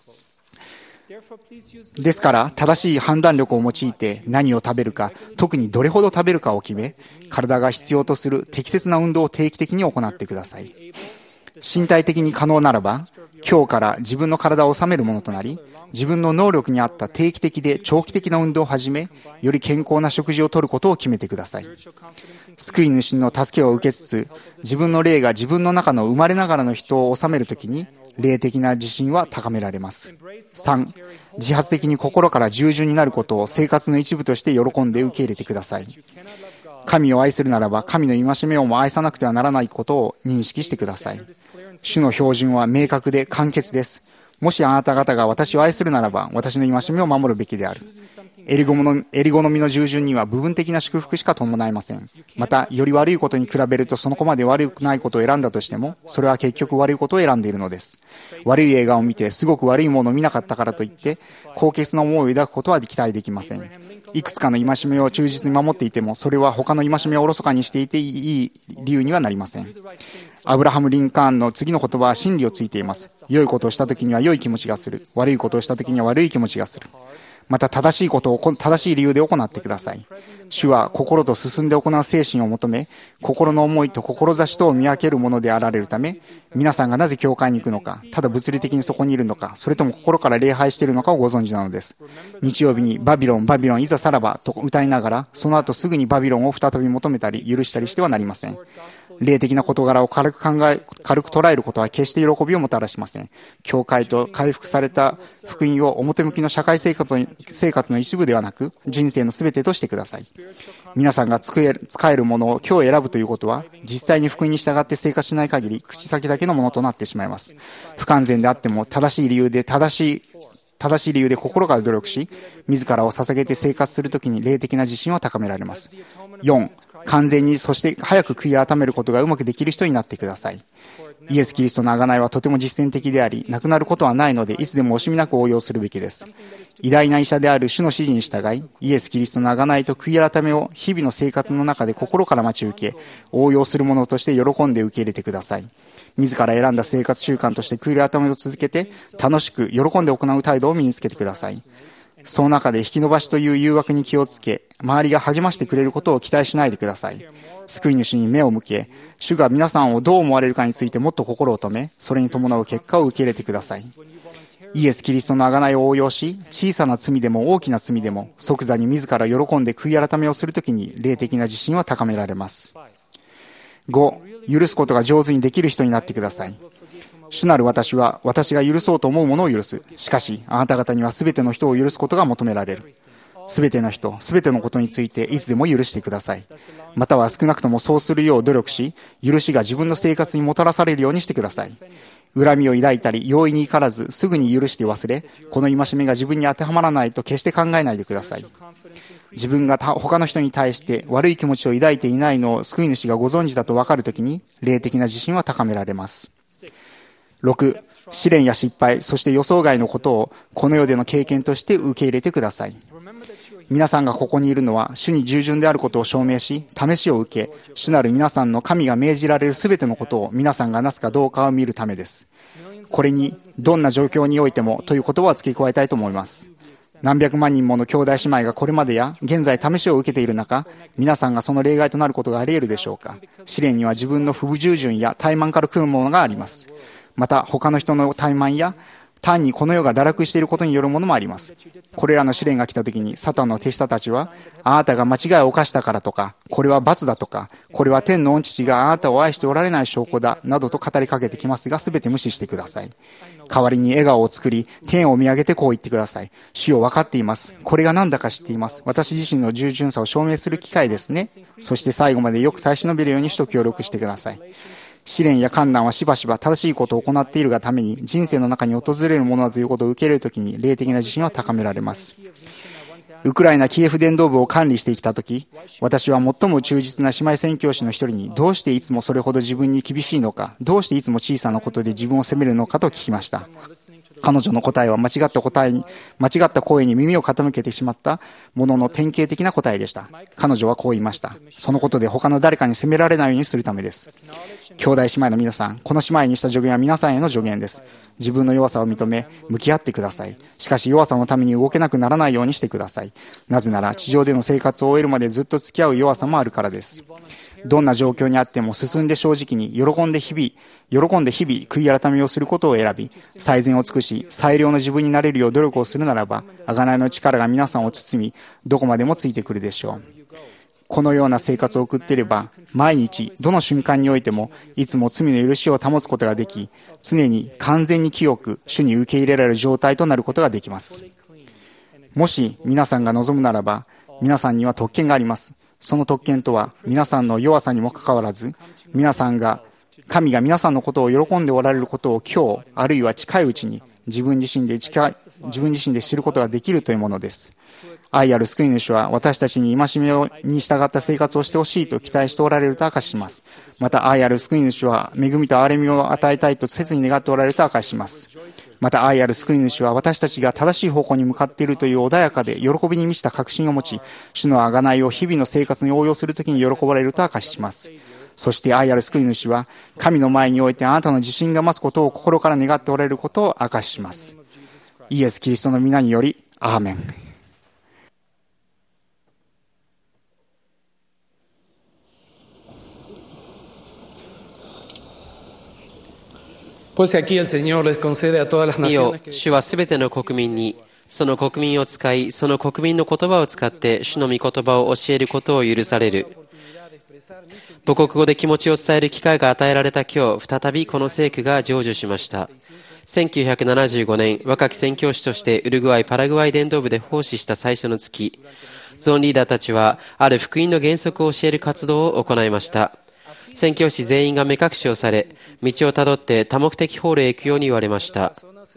ですから、正しい判断力を用いて何を食べるか、特にどれほど食べるかを決め、体が必要とする適切な運動を定期的に行ってください。身体的に可能ならば、今日から自分の体を治めるものとなり、自分の能力に合った定期的で長期的な運動を始め、より健康な食事をとることを決めてください。救い主の助けを受けつつ、自分の霊が自分の中の生まれながらの人を治めるときに、霊的な自信は高められます。さん、自発的に心から従順になることを生活の一部として喜んで受け入れてください。神を愛するならば、神の戒めをも愛さなくてはならないことを認識してください。主の標準は明確で簡潔です。もしあなた方が私を愛するならば、私の戒めを守るべきである。襟好みの従順には部分的な祝福しか伴いません。また、より悪いことに比べるとその子まで悪くないことを選んだとしても、それは結局悪いことを選んでいるのです。悪い映画を見て、すごく悪いものを見なかったからといって、高潔な思いを抱くことは期待できません。いくつかの戒めを忠実に守っていても、それは他の戒めをおろそかにしていていい理由にはなりません。アブラハム・リンカーンの次の言葉は真理をついています。良いことをしたときには良い気持ちがする。悪いことをしたときには悪い気持ちがする。また正しいことを正しい理由で行ってください。主は心と進んで行う精神を求め、心の思いと志とを見分けるものであられるため、皆さんがなぜ教会に行くのか、ただ物理的にそこにいるのか、それとも心から礼拝しているのかをご存知なのです。日曜日にバビロン、バビロン、いざさらばと歌いながら、その後すぐにバビロンを再び求めたり許したりしてはなりません。霊的な事柄を軽く考え、軽く捉えることは決して喜びをもたらしません。教会と回復された福音を表向きの社会生活の、生活の一部ではなく、人生の全てとしてください。皆さんが使える、使えるものを今日選ぶということは、実際に福音に従って生活しない限り、口先だけのものとなってしまいます。不完全であっても、正しい理由で正しい、正しい理由で心から努力し、自らを捧げて生活するときに霊的な自信を高められます。よん、完全に、そして早く悔い改めることがうまくできる人になってください。 イエス・キリストの贖いはとても実践的であり、なくなることはないので、いつでも惜しみなく応用するべきです。偉大な医者である主の指示に従い、イエス・キリストの贖いと悔い改めを日々の生活の中で心から待ち受け、応用するものとして喜んで受け入れてください。自ら選んだ生活習慣として悔い改めを続けて、楽しく喜んで行う態度を身につけてください。その中で引き伸ばしという誘惑に気をつけ、周りが励ましてくれることを期待しないでください。救い主に目を向け、主が皆さんをどう思われるかについてもっと心を止め、それに伴う結果を受け入れてください。イエス・キリストの贖いを応用し、小さな罪でも大きな罪でも即座に自ら喜んで悔い改めをするときに霊的な自信は高められます。ご、許すことが上手にできる人になってください。主なる私は私が許そうと思うものを許す。しかしあなた方にはすべての人を許すことが求められる。すべての人、すべてのことについていつでも許してください。または少なくともそうするよう努力し、許しが自分の生活にもたらされるようにしてください。恨みを抱いたり容易に怒らずすぐに許して忘れ、この戒めが自分に当てはまらないと決して考えないでください。自分が他の人に対して悪い気持ちを抱いていないのを救い主がご存知だと分かるときに霊的な自信は高められます。ろく、試練や失敗、そして予想外のことをこの世での経験として受け入れてください。皆さんがここにいるのは主に従順であることを証明し、試しを受け、主なる皆さんの神が命じられるすべてのことを皆さんがなすかどうかを見るためです。これにどんな状況においてもという言葉を付け加えたいと思います。何百万人もの兄弟姉妹がこれまでや現在試しを受けている中、皆さんがその例外となることがあり得るでしょうか。試練には自分の不従順や怠慢から来るものがあります。また他の人の怠慢や単にこの世が堕落していることによるものもあります。これらの試練が来たときにサタンの手下たちは、あなたが間違いを犯したからとか、これは罰だとか、これは天の御父があなたを愛しておられない証拠だなどと語りかけてきますが、すべて無視してください。代わりに笑顔を作り、天を見上げてこう言ってください。主よ、分かっています。これが何だか知っています。私自身の従順さを証明する機会ですね。そして最後までよく耐え忍べるように主と協力してください。試練や困難はしばしば正しいことを行っているがために人生の中に訪れるものだということを受け入れるときに霊的な自信は高められます。ウクライナキエフ伝道部を管理してきたとき、私は最も忠実な姉妹宣教師の一人にどうしていつもそれほど自分に厳しいのか、どうしていつも小さなことで自分を責めるのかと聞きました。彼女の答えは間違った答えに、間違った声に耳を傾けてしまったものの典型的な答えでした。彼女はこう言いました。そのことで他の誰かに責められないようにするためです。兄弟姉妹の皆さん、この姉妹にした助言は皆さんへの助言です。自分の弱さを認め、向き合ってください。しかし弱さのために動けなくならないようにしてください。なぜなら地上での生活を終えるまでずっと付き合う弱さもあるからです。どんな状況にあっても進んで正直に喜んで日々、喜んで日々悔い改めをすることを選び、最善を尽くし、最良の自分になれるよう努力をするならば、贖いの力が皆さんを包み、どこまでもついてくるでしょう。このような生活を送っていれば、毎日、どの瞬間においても、いつも罪の許しを保つことができ、常に完全に清く、主に受け入れられる状態となることができます。もし皆さんが望むならば、皆さんには特権があります。その特権とは、皆さんの弱さにもかかわらず、皆さんが、神が皆さんのことを喜んでおられることを今日、あるいは近いうちに、自分自身で近い、自分自身で知ることができるというものです。愛ある救い主は私たちに戒めに従った生活をしてほしいと期待しておられると明かします。また愛ある救い主は恵みと憐れみを与えたいと切に願っておられると明かします。また愛ある救い主は私たちが正しい方向に向かっているという穏やかで喜びに満ちた確信を持ち、主の贖いを日々の生活に応用するときに喜ばれると明かします。そして愛ある救い主は神の前においてあなたの自信が増すことを心から願っておられることを明かします。イエス・キリストの皆によりアーメン。 見よ、主はすべての国民に、その国民を使い、その国民の言葉を使って、主の御言葉を教えることを許される。母国語で気持ちを伝える機会が与えられた今日、再びこの聖句が成就しました。せんきゅうひゃくななじゅうごねん、若き宣教師としてウルグアイ・パラグアイ伝道部で奉仕した最初の月、ゾーンリーダーたちは、ある福音の原則を教える活動を行いました。宣教師全員が目隠しをされ、道をたどって多目的ホールへ行くように言われました。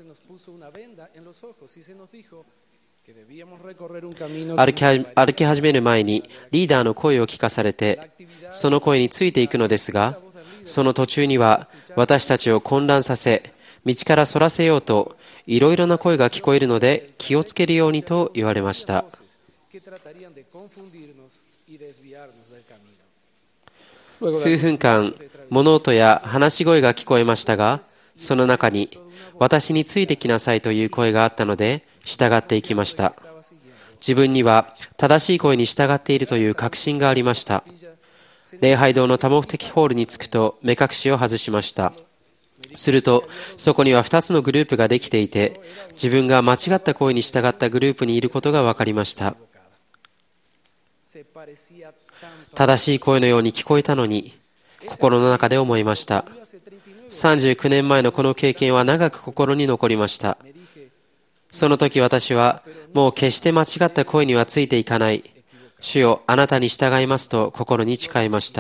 歩きは、歩き始める前にリーダーの声を聞かされて、その声についていくのですが、 その途中には私たちを混乱させ、道からそらせようといろいろな声が聞こえるので気をつけるようにと言われました。数分間、物音や話し声が聞こえましたが、その中に私についてきなさいという声があったので従っていきました。自分には正しい声に従っているという確信がありました。礼拝堂の多目的ホールに着くと目隠しを外しました。するとそこにはふたつのグループができていて、自分が間違った声に従ったグループにいることが分かりました。正しい声のように聞こえたのに、心の中で思いました。さんじゅうきゅうねんまえのこの経験は長く心に残りました。その時私は、もう決して間違った声にはついていかない。主よ、あなたに従いますと心に誓いました。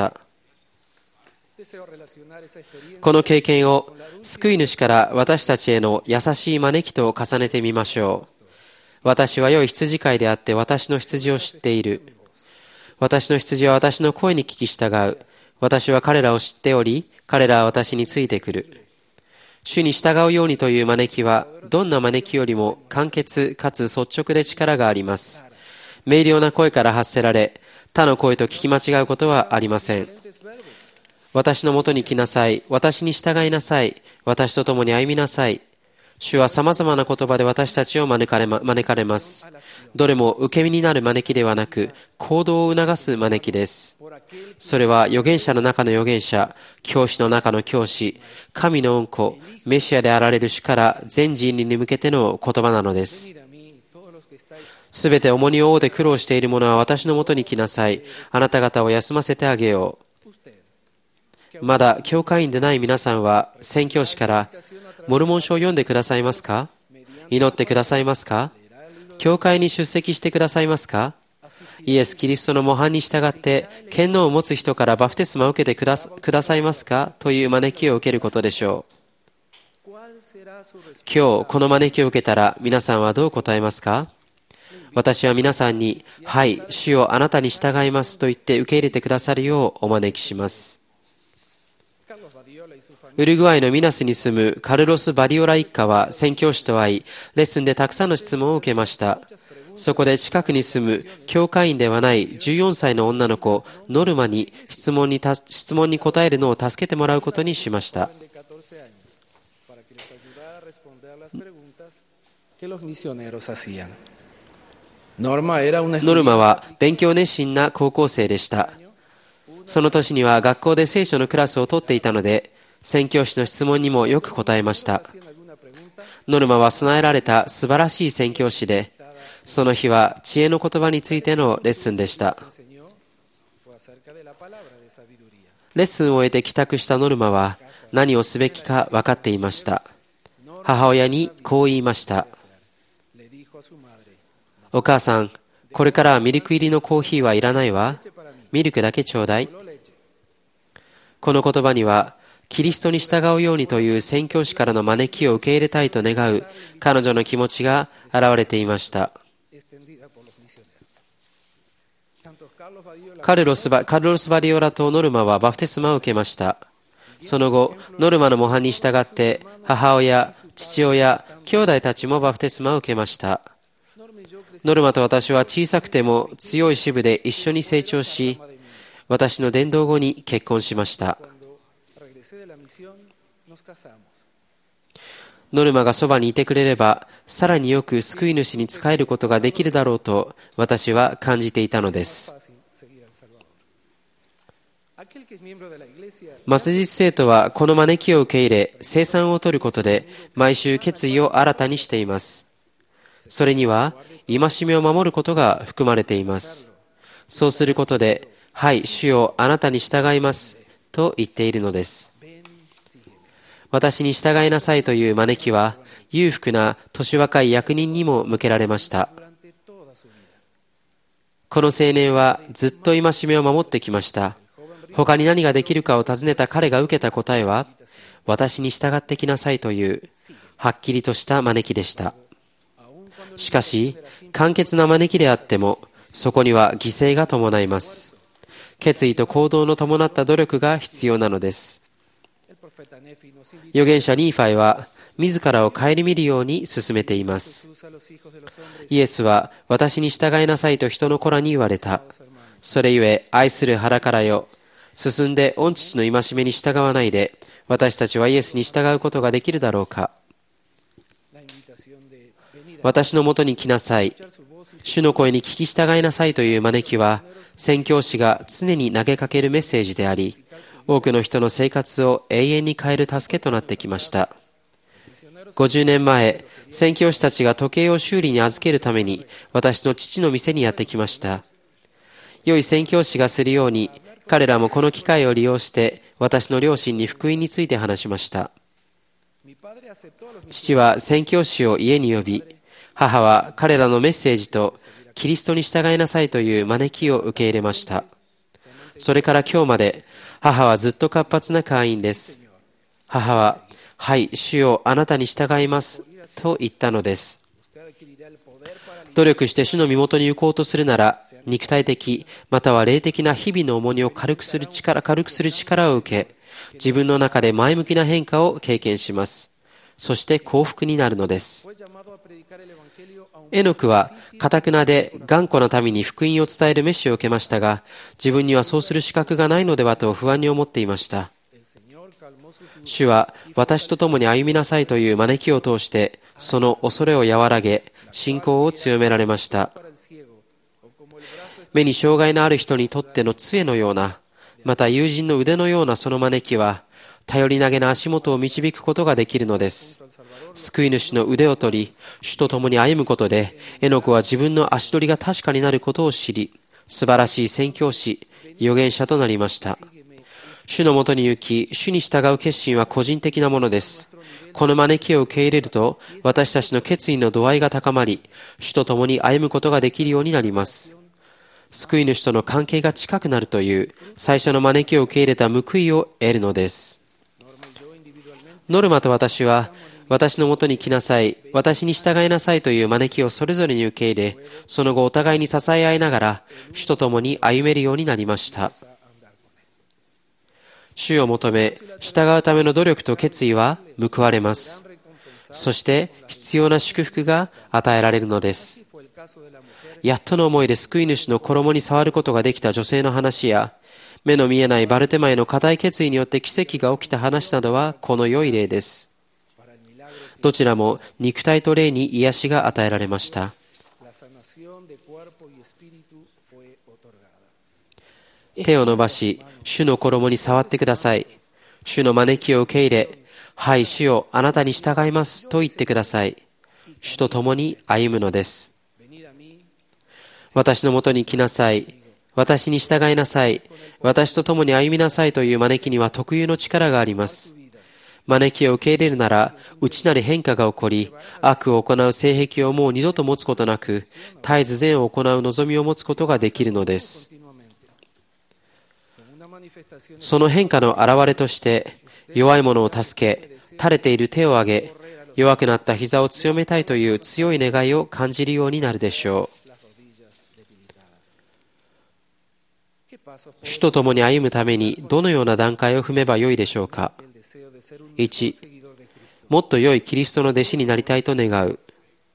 この経験を救い主から私たちへの優しい招きと重ねてみましょう。私は良い羊飼いであって私の羊を知っている。私の羊は私の声に聞き従う。私は彼らを知っており、彼らは私についてくる。主に従うようにという招きは、どんな招きよりも簡潔かつ率直で力があります。明瞭な声から発せられ、他の声と聞き間違うことはありません。私のもとに来なさい。私に従いなさい。私と共に歩みなさい。主は様々な言葉で私たちを招かれま、招かれます。どれも受け身になる招きではなく、行動を促す招きです。それは預言者の中の預言者、教師の中の教師、神の御子、メシアであられる主から全人類に向けての言葉なのです。すべて重荷を負うて苦労している者は私のもとに来なさい。あなた方を休ませてあげよう。まだ教会員でない皆さんは宣教師からモルモン書を読んでくださいますか？祈ってくださいますか？教会に出席してくださいますか？イエス・キリストの模範に従って権能を持つ人からバプテスマを受けてくださ、くださいますかという招きを受けることでしょう。今日この招きを受けたら皆さんはどう答えますか？私は皆さんに、はい、主よあなたに従いますと言って受け入れてくださるようお招きします。ウルグアイのミナスに住むカルロス・バディオラ一家は宣教師と会い、レッスンでたくさんの質問を受けました。そこで近くに住む教会員ではないじゅうよんさいの女の子ノルマに質問にた質問に答えるのを助けてもらうことにしました。ノルマは勉強熱心な高校生でした。その年には学校で聖書のクラスを取っていたので、宣教師の質問にもよく答えました。ノルマは備えられた素晴らしい宣教師で、その日は知恵の言葉についてのレッスンでした。レッスンを終えて帰宅したノルマは何をすべきか分かっていました。母親にこう言いました。お母さん、これからはミルク入りのコーヒーはいらないわ。ミルクだけちょうだい。この言葉には、キリストに従うようにという宣教師からの招きを受け入れたいと願う彼女の気持ちが現れていました。カルロスバ、カルロスバリオラとノルマはバプテスマを受けました。その後、ノルマの模範に従って母親、父親、兄弟たちもバプテスマを受けました。ノルマと私は小さくても強い支部で一緒に成長し、私の伝道後に結婚しました。ノルマがそばにいてくれれば、さらによく救い主に仕えることができるだろうと私は感じていたのです。末日生徒はこの招きを受け入れ、聖餐を取ることで毎週決意を新たにしています。それには戒めを守ることが含まれています。そうすることで、はい、主よあなたに従いますと言っているのです。私に従いなさいという招きは、裕福な年若い役人にも向けられました。この青年はずっと戒めを守ってきました。他に何ができるかを尋ねた彼が受けた答えは、私に従ってきなさいという、はっきりとした招きでした。しかし、簡潔な招きであっても、そこには犠牲が伴います。決意と行動の伴った努力が必要なのです。 預言者ニーファイは自らを顧みるように進めています。イエスは私に従いなさいと人の子らに言われた。それゆえ愛する腹からよ、進んで御父の戒めに従わないで私たちはイエスに従うことができるだろうか。私のもとに来なさい、主の声に聞き従いなさいという招きは宣教師が常に投げかけるメッセージであり、多くの人の生活を永遠に変える助けとなってきました。ごじゅうねんまえ、宣教師たちが時計を修理に預けるために私の父の店にやってきました。良い宣教師がするように、彼らもこの機会を利用して私の両親に福音について話しました。父は宣教師を家に呼び、母は彼らのメッセージとキリストに従いなさいという招きを受け入れました。それから今日まで母はずっと活発な会員です。母は、はい、主よ、あなたに従いますと言ったのです。努力して主の身元に行こうとするなら、肉体的または霊的な日々の重荷を軽くする力、軽くする力を受け、自分の中で前向きな変化を経験します。そして幸福になるのです。エノクは堅くなで頑固な民に福音を伝える召しを受けましたが、自分にはそうする資格がないのではと不安に思っていました。主は私と共に歩みなさいという招きを通してその恐れを和らげ、信仰を強められました。目に障害のある人にとっての杖のような、また友人の腕のようなその招きは、頼り投げな足元を導くことができるのです。救い主の腕を取り、主と共に歩むことで、エノクは自分の足取りが確かになることを知り、素晴らしい宣教師、預言者となりました。主のもとに行き、主に従う決心は個人的なものです。この招きを受け入れると、私たちの決意の度合いが高まり、主と共に歩むことができるようになります。救い主との関係が近くなるという最初の招きを受け入れた報いを得るのです。ノルマと私は、私のもとに来なさい、私に従いなさいという招きをそれぞれに受け入れ、その後お互いに支え合いながら、主と共に歩めるようになりました。主を求め、従うための努力と決意は報われます。そして必要な祝福が与えられるのです。やっとの思いで救い主の衣に触ることができた女性の話や、目の見えないバルテマイの固い決意によって奇跡が起きた話などはこの良い例です。どちらも肉体と霊に癒しが与えられました。手を伸ばし、主の衣に触ってください。主の招きを受け入れ、はい、主よ、あなたに従いますと言ってください。主と共に歩むのです。私のもとに来なさい。私に従いなさい。私と共に歩みなさいという招きには特有の力があります。招きを受け入れるなら、内なる変化が起こり、悪を行う性癖をもう二度と持つことなく、絶えず善を行う望みを持つことができるのです。その変化の表れとして、弱い者を助け、垂れている手を挙げ、弱くなった膝を強めたいという強い願いを感じるようになるでしょう。主と共に歩むためにどのような段階を踏めばよいでしょうか。いち、もっと良いキリストの弟子になりたいと願う。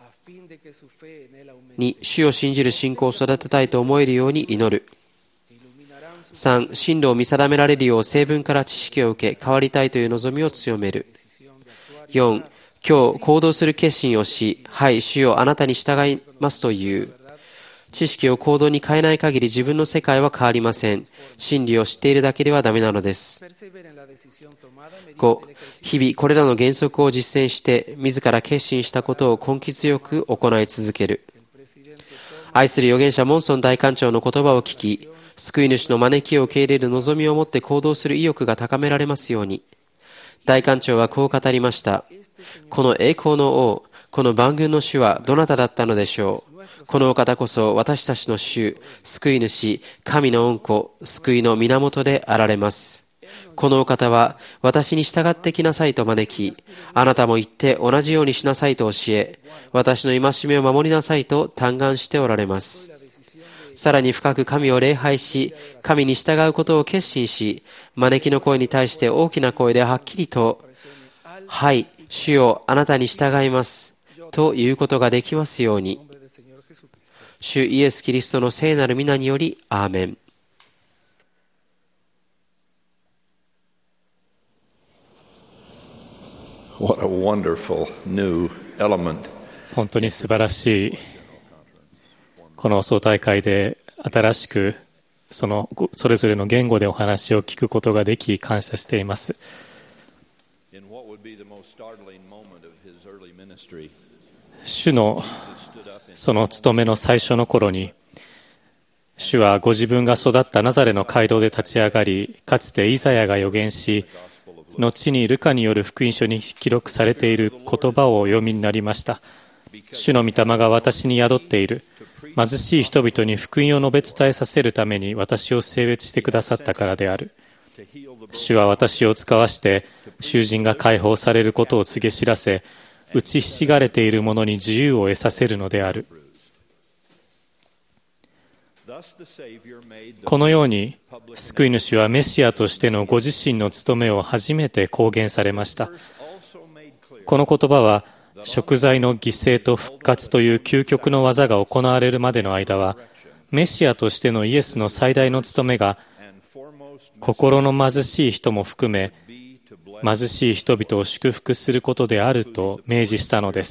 に、主を信じる信仰を育てたいと思えるように祈る。さん、進路を見定められるよう聖文から知識を受け変わりたいという望みを強める。よん、今日行動する決心をし、はい、主よ、あなたに従いますという。知識を行動に変えない限り自分の世界は変わりません。真理を知っているだけではダメなのです。ご、日々これらの原則を実践して自ら決心したことを根気強く行い続ける。愛する預言者モンソン大官長の言葉を聞き、救い主の招きを受け入れる望みを持って行動する意欲が高められますように。大官長はこう語りました。この栄光の王、この万軍の主はどなただったのでしょう。このお方こそ私たちの主、救い主、神の恩子、救いの源であられます。このお方は私に従ってきなさいと招き、あなたも行って同じようにしなさいと教え、私の戒めを守りなさいと嘆願しておられます。 さらに深く神を礼拝し、神に従うことを決心し、招きの声に対して大きな声ではっきりと、はい、主よ、あなたに従います、ということができますように。主イエス・キリストの聖なる皆により、アーメン。 What a wonderful new element. 本当に素晴らしい、この総大会で新しくそのそれぞれの言語でお話を聞くことができ感謝しています。主のその務めの最初の頃に、主はご自分が育ったナザレの街道で立ち上がり、かつてイザヤが預言し、後にルカによる福音書に記録されている言葉をお読みになりました。主の御霊が私に宿っている。貧しい人々に福音を述べ伝えさせるために私を聖別してくださったからである。主は私を使わして囚人が解放されることを告げ知らせ、打ちひしがれている者に自由を得させるのである。このように救い主はメシアとしてのご自身の務めを初めて公言されました。この言葉は贖罪の犠牲と復活という究極の技が行われるまでの間は、メシアとしてのイエスの最大の務めが心の貧しい人も含め貧しい人々を祝福することであると明示したのです。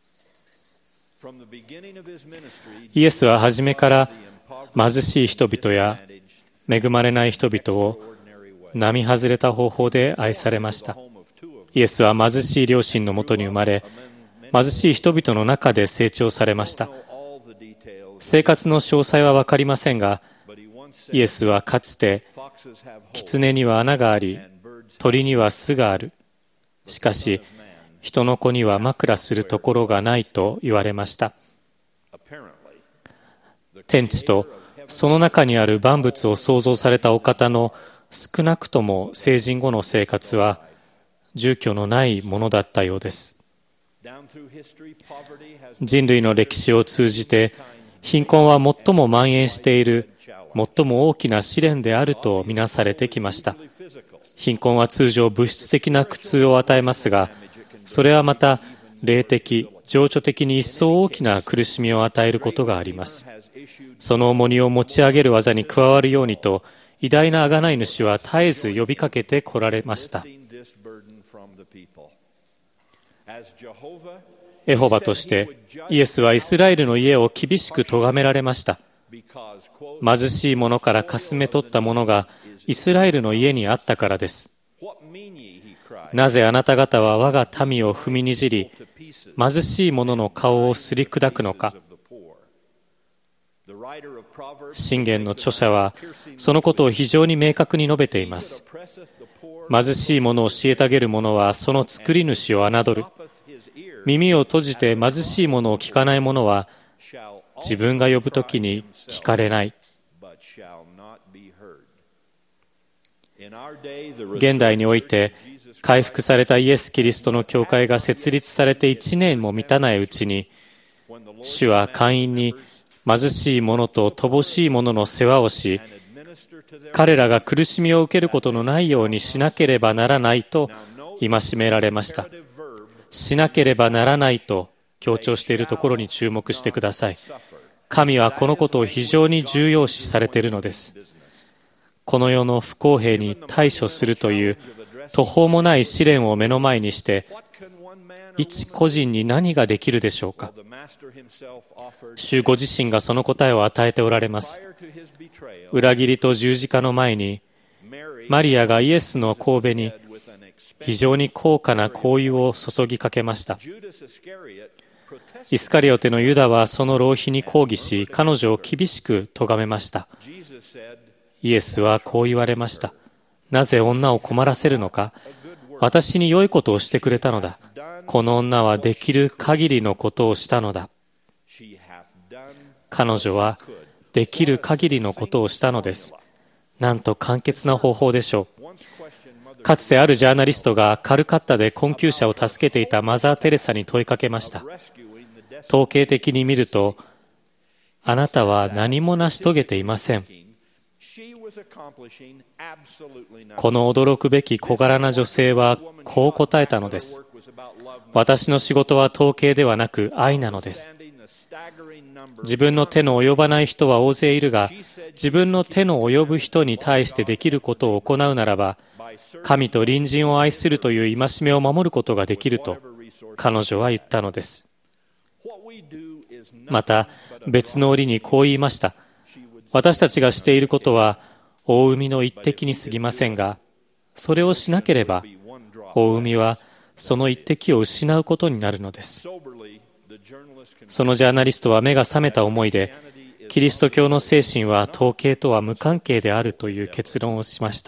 イエスは初めから貧しい人々や恵まれない人々を並外れた方法で愛されました。イエスは貧しい両親のもとに生まれ、貧しい人々の中で成長されました。生活の詳細は分かりませんが、イエスはかつて、狐には穴があり、鳥には巣がある。しかし、人の子には枕するところがないと言われました。天地とその中にある万物を創造されたお方の少なくとも成人後の生活は住居のないものだったようです。人類の歴史を通じて貧困は最も蔓延している最も大きな試練であるとみなされてきました。貧困は通常物質的な苦痛を与えますが、それはまた霊的、情緒的に一層大きな苦しみを与えることがあります。その重荷を持ち上げる技に加わるようにと、偉大な贖い主は絶えず呼びかけて来られました。エホバとしてイエスはイスラエルの家を厳しく咎められました。貧しい者からかすめ取ったものがイスラエルの家にあったからです。なぜあなた方は我が民を踏みにじり、貧しい者の顔をすり砕くのか。箴言の著者はそのことを非常に明確に述べています。貧しい者を虐げる者はその作り主を侮る。耳を閉じて貧しい者を聞かない者は自分が呼ぶときに聞かれない。現代において回復されたイエス・キリストの教会が設立されていちねんも満たないうちに、主は会員に貧しい者と乏しい者の世話をし、彼らが苦しみを受けることのないようにしなければならないと戒められました。しなければならないと強調しているところに注目してください。神はこのことを非常に重要視されているのです。この世の不公平に対処するという途方もない試練を目の前にして、一個人に何ができるでしょうか。主ご自身がその答えを与えておられます。裏切りと十字架の前に、マリアがイエスの頭に非常に高価な香油を注ぎかけました。イスカリオテのユダはその浪費に抗議し、彼女を厳しく咎めました。イエスはこう言われました。なぜ女を困らせるのか。私に良いことをしてくれたのだ。この女はできる限りのことをしたのだ。彼女はできる限りのことをしたのです。なんと簡潔な方法でしょう。かつてあるジャーナリストがカルカッタで困窮者を助けていたマザー・テレサに問いかけました。統計的に見ると、 あなたは何も成し遂げていません。この驚くべき小柄な女性はこう答えたのです。私の仕事は統計ではなく愛なのです。自分の手の及ばない人は大勢いるが、自分の手の及ぶ人に対してできることを行うならば、神と隣人を愛するという戒めを守ることができると彼女は言ったのです。また別の折にこう言いました。私たちがしていることは大海の一滴に過ぎませんが、それをしなければ大海はその一滴を失うことになるのです。そのジャーナリストは目が覚めた思いで、キリスト教の精神は統計とは無関係であるという結論をしました。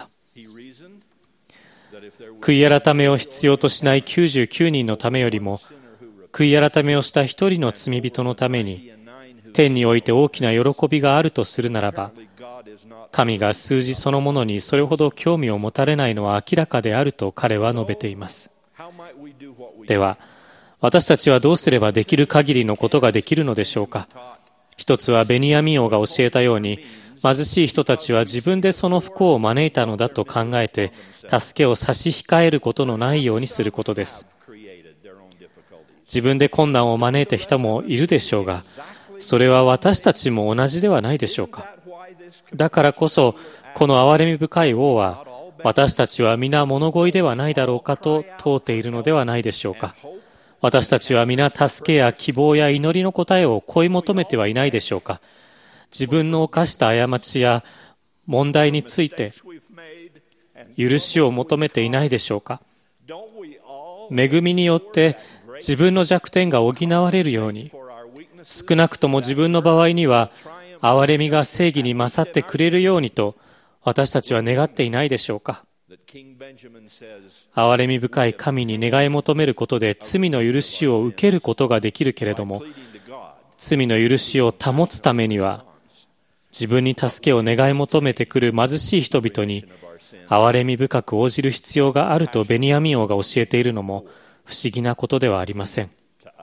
悔い改めを必要としないきゅうじゅうきゅうにんのためよりも、悔い改めをした一人の罪人のために、天において大きな喜びがあるとするならば、神が数字そのものにそれほど興味を持たれないのは明らかであると彼は述べています。では、私たちはどうすればできる限りのことができるのでしょうか。一つはベニヤミン王が教えたように、貧しい人たちは自分でその不幸を招いたのだと考えて、助けを差し控えることのないようにすることです。自分で困難を招いた人もいるでしょうが、それは私たちも同じではないでしょうか。だからこそ、この憐れみ深い王は、私たちは皆物乞いではないだろうかと問うているのではないでしょうか。私たちは皆助けや希望や祈りの答えを恋求めてはいないでしょうか。自分の犯した過ちや問題について許しを求めていないでしょうか。恵みによって自分の弱点が補われるように、少なくとも自分の場合には憐れみが正義に勝ってくれるようにと私たちは願っていないでしょうか。憐れみ深い神に願い求めることで罪の許しを受けることができるけれども、罪の許しを保つためには自分に助けを願い求めてくる貧しい人々に憐れみ深く応じる必要があるとベニヤミン王が教えているのも不思議なことではありません。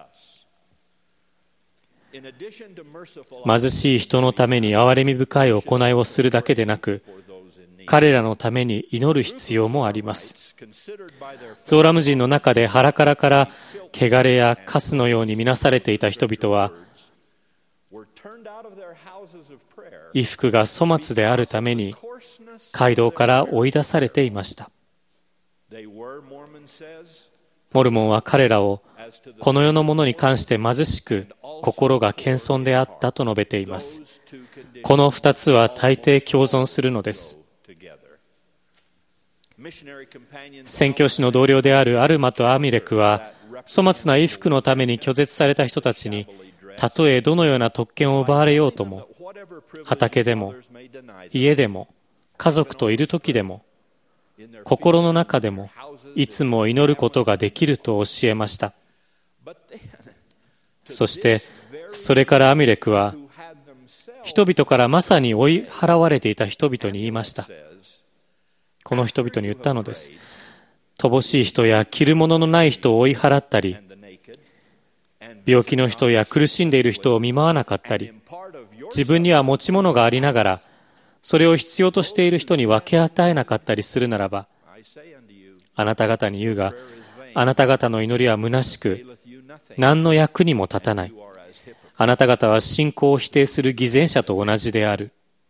貧しい人のために憐れみ深い行いをするだけでなく、彼らのために祈る必要もあります。ゾーラム人の中で腹からから汚れやカスのように見なされていた人々は、衣服が粗末であるために街道から追い出されていました。モルモンは彼らをこの世のものに関して貧しく心が謙遜であったと述べています。この二つは大抵共存するのです。宣教師の同僚であるアルマとアミレクは、粗末な衣服のために拒絶された人たちに、たとえどのような特権を奪われようとも、畑でも家でも家族といる時でも心の中でもいつも祈ることができると教えました。そしてそれからアミレクは人々からまさに追い払われていた人々に言いました。この人々に言ったのです。乏しい人や着るもののない人を追い払ったり、病気の人や苦しんでいる人を見舞わなかったり、自分には持ち物がありながらそれを必要としている人に分け与えなかったりするならば、あなた方に言うが、あなた方の祈りは虚しく何の役にも立たない。あなた方は信仰を否定する偽善者と同じである。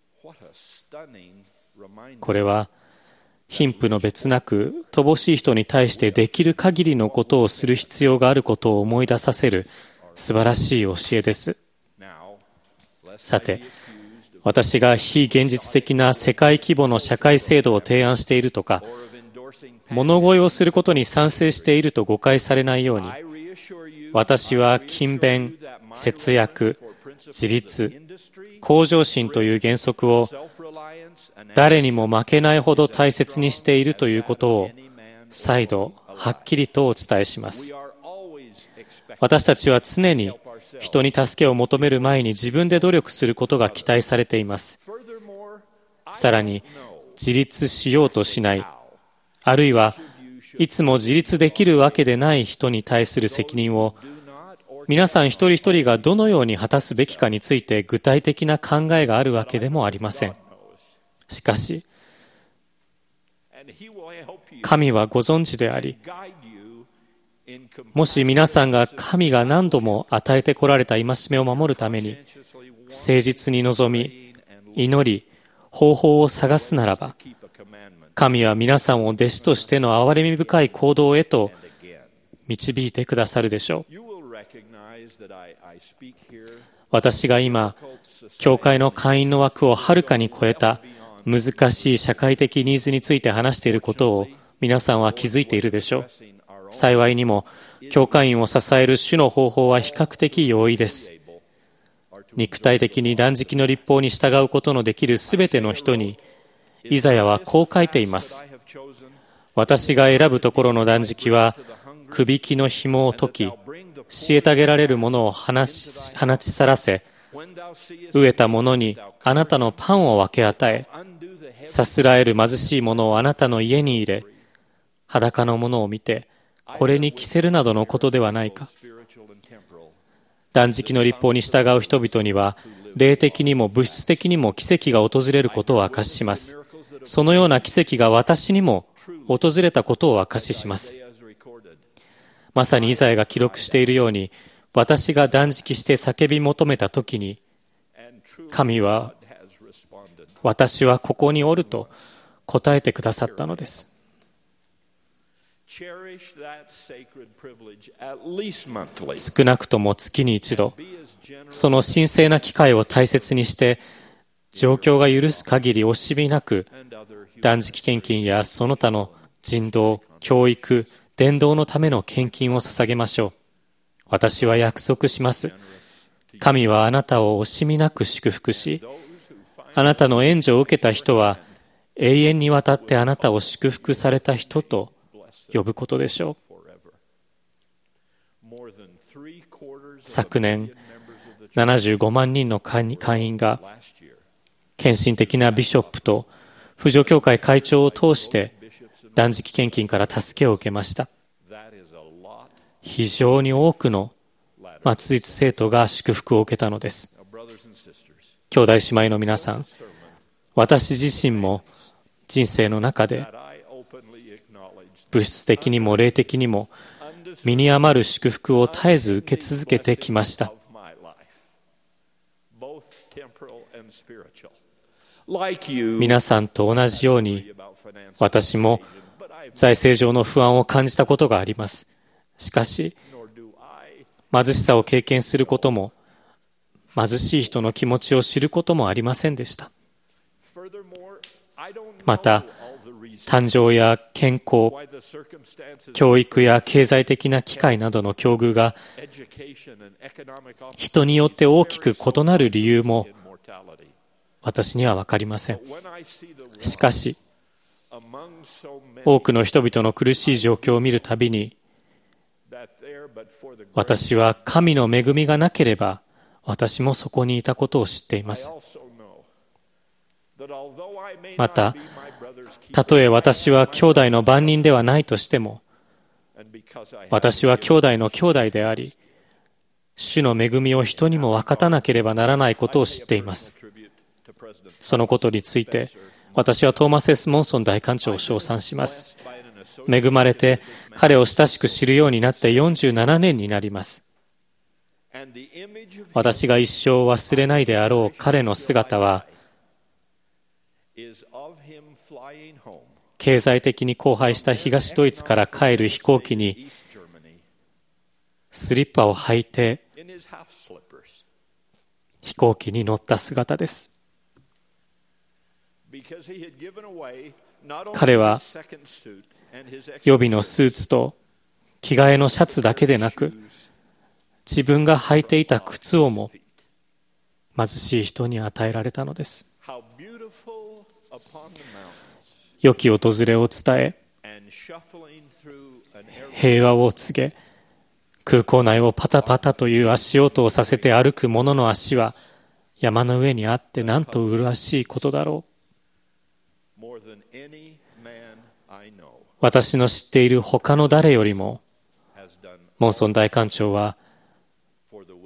これは貧富の別なく乏しい人に対してできる限りのことをする必要があることを思い出させる素晴らしい教えです。さて、私が非現実的な世界規模の社会制度を提案しているとか、物乞いをすることに賛成していると誤解されないように、私は勤勉、節約、自立、向上心という原則を誰にも負けないほど大切にしているということを再度はっきりとお伝えします。私たちは常に人に助けを求める前に自分で努力することが期待されています。さらに自立しようとしない、あるいはいつも自立できるわけでない人に対する責任を皆さん一人一人がどのように果たすべきかについて具体的な考えがあるわけでもありません。しかし、神はご存知であり、もし皆さんが神が何度も与えてこられた戒めを守るために誠実に望み、祈り、方法を探すならば、神は皆さんを弟子としての憐れみ深い行動へと導いてくださるでしょう。私が今、教会の会員の枠をはるかに超えた難しい社会的ニーズについて話していることを皆さんは気づいているでしょう。幸いにも、教会員を支える主の方法は比較的容易です。肉体的に断食の律法に従うことのできるすべての人に、イザヤはこう書いています。私が選ぶところの断食は、くびきの紐を解き、虐げられる者を放ち、放ち去らせ、飢えた者にあなたのパンを分け与え、さすらえる貧しい者をあなたの家に入れ、裸の者を見て、これに着せるなどのことではないか。断食の律法に従う人々には、霊的にも物質的にも奇跡が訪れることを証しします。そのような奇跡が私にも訪れたことを証しします。まさにイザヤが記録しているように、私が断食して叫び求めたときに、神は、私はここにおると答えてくださったのです。少なくとも月に一度、その神聖な機会を大切にして、状況が許す限り惜しみなく、断食献金やその他の人道、教育、伝道のための献金を捧げましょう。私は約束します。神はあなたを惜しみなく祝福し、あなたの援助を受けた人は、永遠にわたってあなたを祝福された人と呼ぶことでしょう。昨年、ななじゅうごまんにんの会員が、献身的なビショップと扶助協会会長を通して断食献金から助けを受けました。非常に多くの末日生徒が祝福を受けたのです。兄弟姉妹の皆さん、私自身も人生の中で物質的にも霊的にも身に余る祝福を絶えず受け続けてきました。皆さんと同じように、私も財政上の不安を感じたことがあります。しかし、貧しさを経験することも、貧しい人の気持ちを知ることもありませんでした。また、誕生や健康、教育や経済的な機会などの境遇が、人によって大きく異なる理由も、私には分かりません。しかし、多くの人々の苦しい状況を見るたびに、私は神の恵みがなければ、私もそこにいたことを知っています。また、たとえ私は兄弟の番人ではないとしても、私は兄弟の兄弟であり、主の恵みを人にも分かたなければならないことを知っています。そのことについて、私はトーマス・エス・モンソン大官長を称賛します。恵まれて彼を親しく知るようになってよんじゅうななねんになります。私が一生忘れないであろう彼の姿は、経済的に荒廃した東ドイツから帰る飛行機にスリッパを履いて飛行機に乗った姿です。彼は予備のスーツと着替えのシャツだけでなく、自分が履いていた靴をも貧しい人に与えられたのです。良き訪れを伝え、平和を告げ、空港内をパタパタという足音をさせて歩く者の足は山の上にあってなんと麗しいことだろう。私の知っている他の誰よりも、モンソン大官長は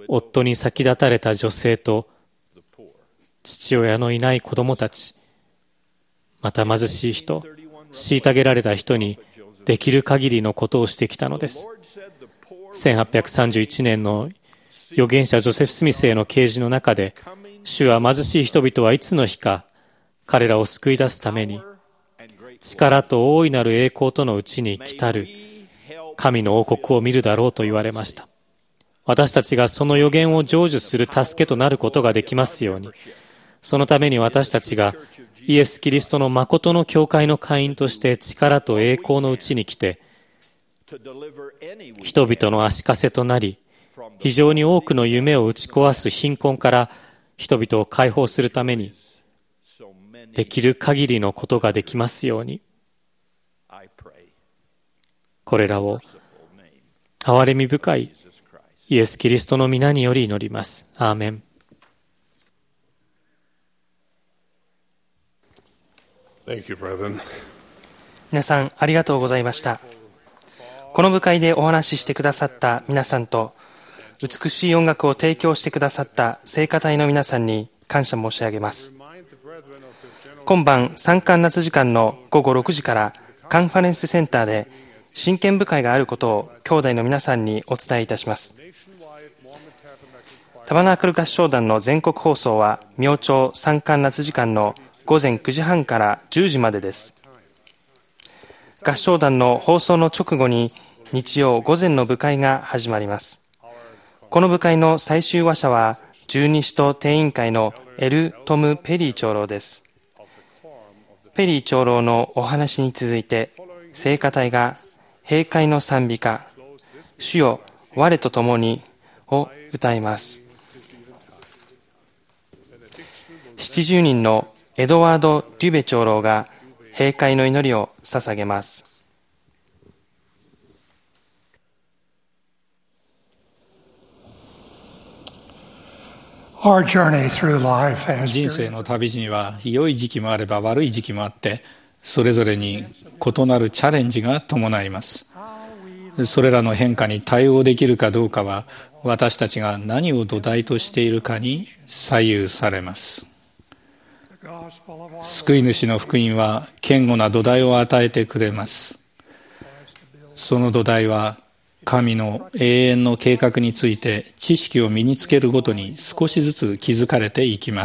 夫に先立たれた女性と父親のいない子供たち、また貧しい人、虐げられた人にできる限りのことをしてきたのです。せんはっぴゃくさんじゅういちねんの預言者ジョセフ・スミスへの啓示の中で、主は貧しい人々はいつの日か彼らを救い出すために力と大いなる栄光とのうちに来たる神の王国を見るだろうと言われました。私たちがその予言を成就する助けとなることができますように、そのために私たちがイエス・キリストの誠の教会の会員として力と栄光のうちに来て、人々の足かせとなり、非常に多くの夢を打ち壊す貧困から人々を解放するために、できる限りのことができますように、これらを憐れみ深いイエス・キリストの皆により祈ります。アーメン。 Thank you, brethren. 皆さんありがとうございました。この部会でお話ししてくださった皆さんと、美しい音楽を提供してくださった聖歌隊の皆さんに感謝申し上げます。今晩参観夏時間のごごろくじからカンファレンスセンターで真剣部会があることを兄弟の皆さんにお伝えいたします。タバナークル合唱団の全国放送は明朝参観夏時間のごぜんくじはんからじゅうじまでです。合唱団の放送の直後に日曜午前の部会が始まります。この部会の最終話者は十二使徒定員会のエル・トム・ペリー長老です。ペリー長老のお話に続いて聖歌隊が閉会の賛美歌主よ我と共にを歌います。ななじゅうにんのエドワード・デュベ長老が閉会の祈りを捧げます。 人生の旅路には良い時期もあれば悪い時期もあって、それぞれに異なるチャレンジが伴います。それらの変化に対応できるかどうかは、私たちが何を土台としているかに左右されます。救い主の福音は堅固な土台を与えてくれます。その土台は神の永遠の計画について知識を身につけるごとに少しずつ築かれていきます。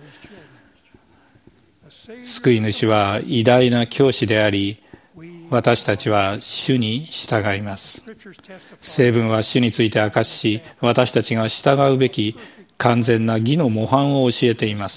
救い主は偉大な教師であり、私たちは主に従います。聖文は主について明かしし、私たちが従うべき完全な義の模範を教えています。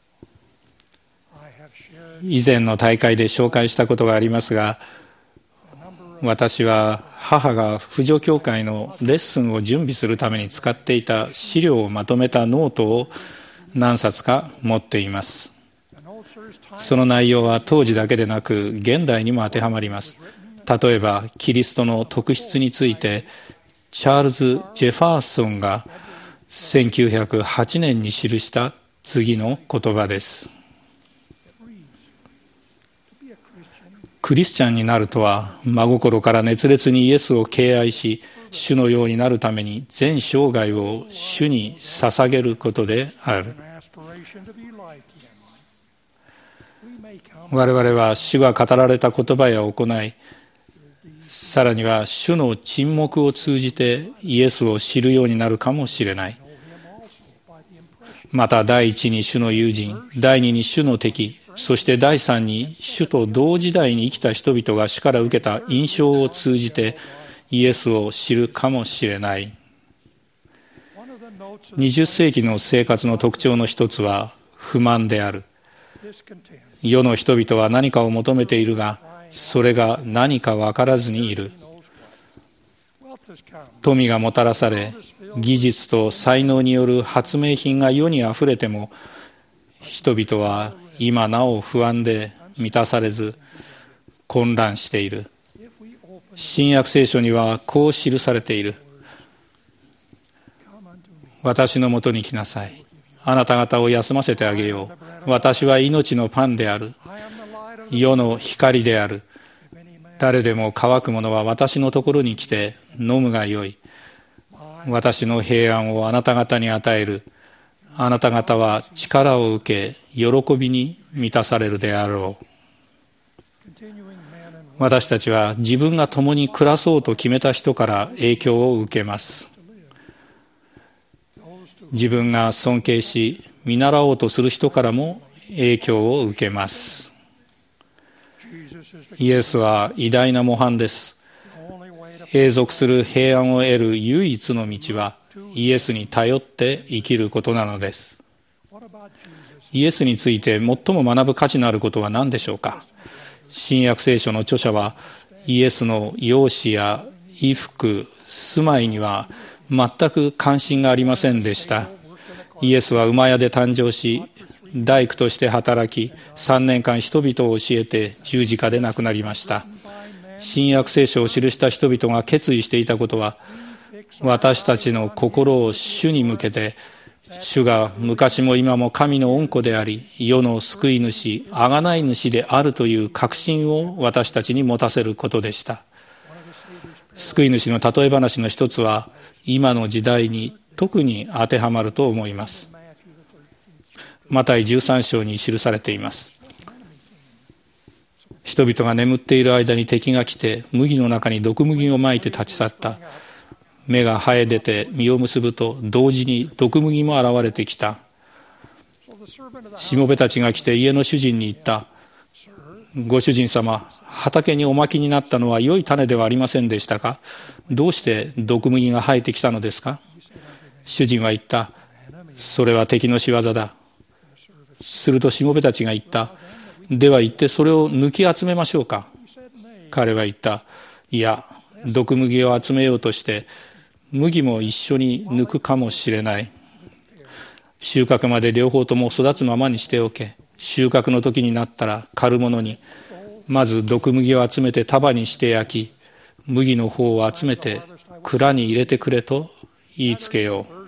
以前の大会で紹介したことがありますが、私は母が婦女協会のレッスンを準備するために使っていた資料をまとめたノートを何冊か持っています。その内容は当時だけでなく現代にも当てはまります。例えばキリストの特質についてチャールズ・ジェファーソンがせんきゅうひゃくはちねんに記した次の言葉です。クリスチャンになるとは、真心から熱烈にイエスを敬愛し、主のようになるために全生涯を主に捧げることである。我々は主が語られた言葉や行い、さらには主の沈黙を通じてイエスを知るようになるかもしれない。また第一に主の友人、第二に主の敵、そして第三に主と同時代に生きた人々が主から受けた印象を通じてイエスを知るかもしれない。にじゅっ世紀の生活の特徴の一つは不満である。世の人々は何かを求めているが、それが何か分からずにいる。富がもたらされ、技術と才能による発明品が世にあふれても、人々は今なお不安で満たされず混乱している。新約聖書にはこう記されている。私のもとに来なさい。あなた方を休ませてあげよう。私は命のパンである。世の光である。誰でも乾く者は私のところに来て飲むがよい。 私の平安をあなた方に与える。あなた方は力を受け、喜びに満たされるであろう。私たちは自分が共に暮らそうと決めた人から影響を受けます。自分が尊敬し、見習おうとする人からも影響を受けます。イエスは偉大な模範です。永続する平安を得る唯一の道は、イエスに頼って生きることなのです。イエスについて最も学ぶ価値のあることは何でしょうか。新約聖書の著者は、イエスの容姿や衣服、住まいには全く関心がありませんでした。イエスは馬屋で誕生し、大工として働き、さんねんかん人々を教えて十字架で亡くなりました。新約聖書を記した人々が決意していたことは、私たちの心を主に向けて、主が昔も今も神の恩子であり、世の救い主、贖い主であるという確信を私たちに持たせることでした。救い主の例え話の一つは、今の時代に特に当てはまると思います。マタイじゅうさん章に記されています。人々が眠っている間に敵が来て、麦の中に毒麦をまいて立ち去った。芽が生え出て実を結ぶと、同時に毒麦も現れてきた。しもべたちが来て家の主人に言った。ご主人様、畑におまきになったのは良い種ではありませんでしたか。どうして毒麦が生えてきたのですか。主人は言った。それは敵の仕業だ。するとしもべたちが言った。では行ってそれを抜き集めましょうか。彼は言った。いや、毒麦を集めようとして麦も一緒に抜くかもしれない。収穫まで両方とも育つままにしておけ。収穫の時になったら刈るものに、まず毒麦を集めて束にして焼き、麦の方を集めて蔵に入れてくれと言いつけよう。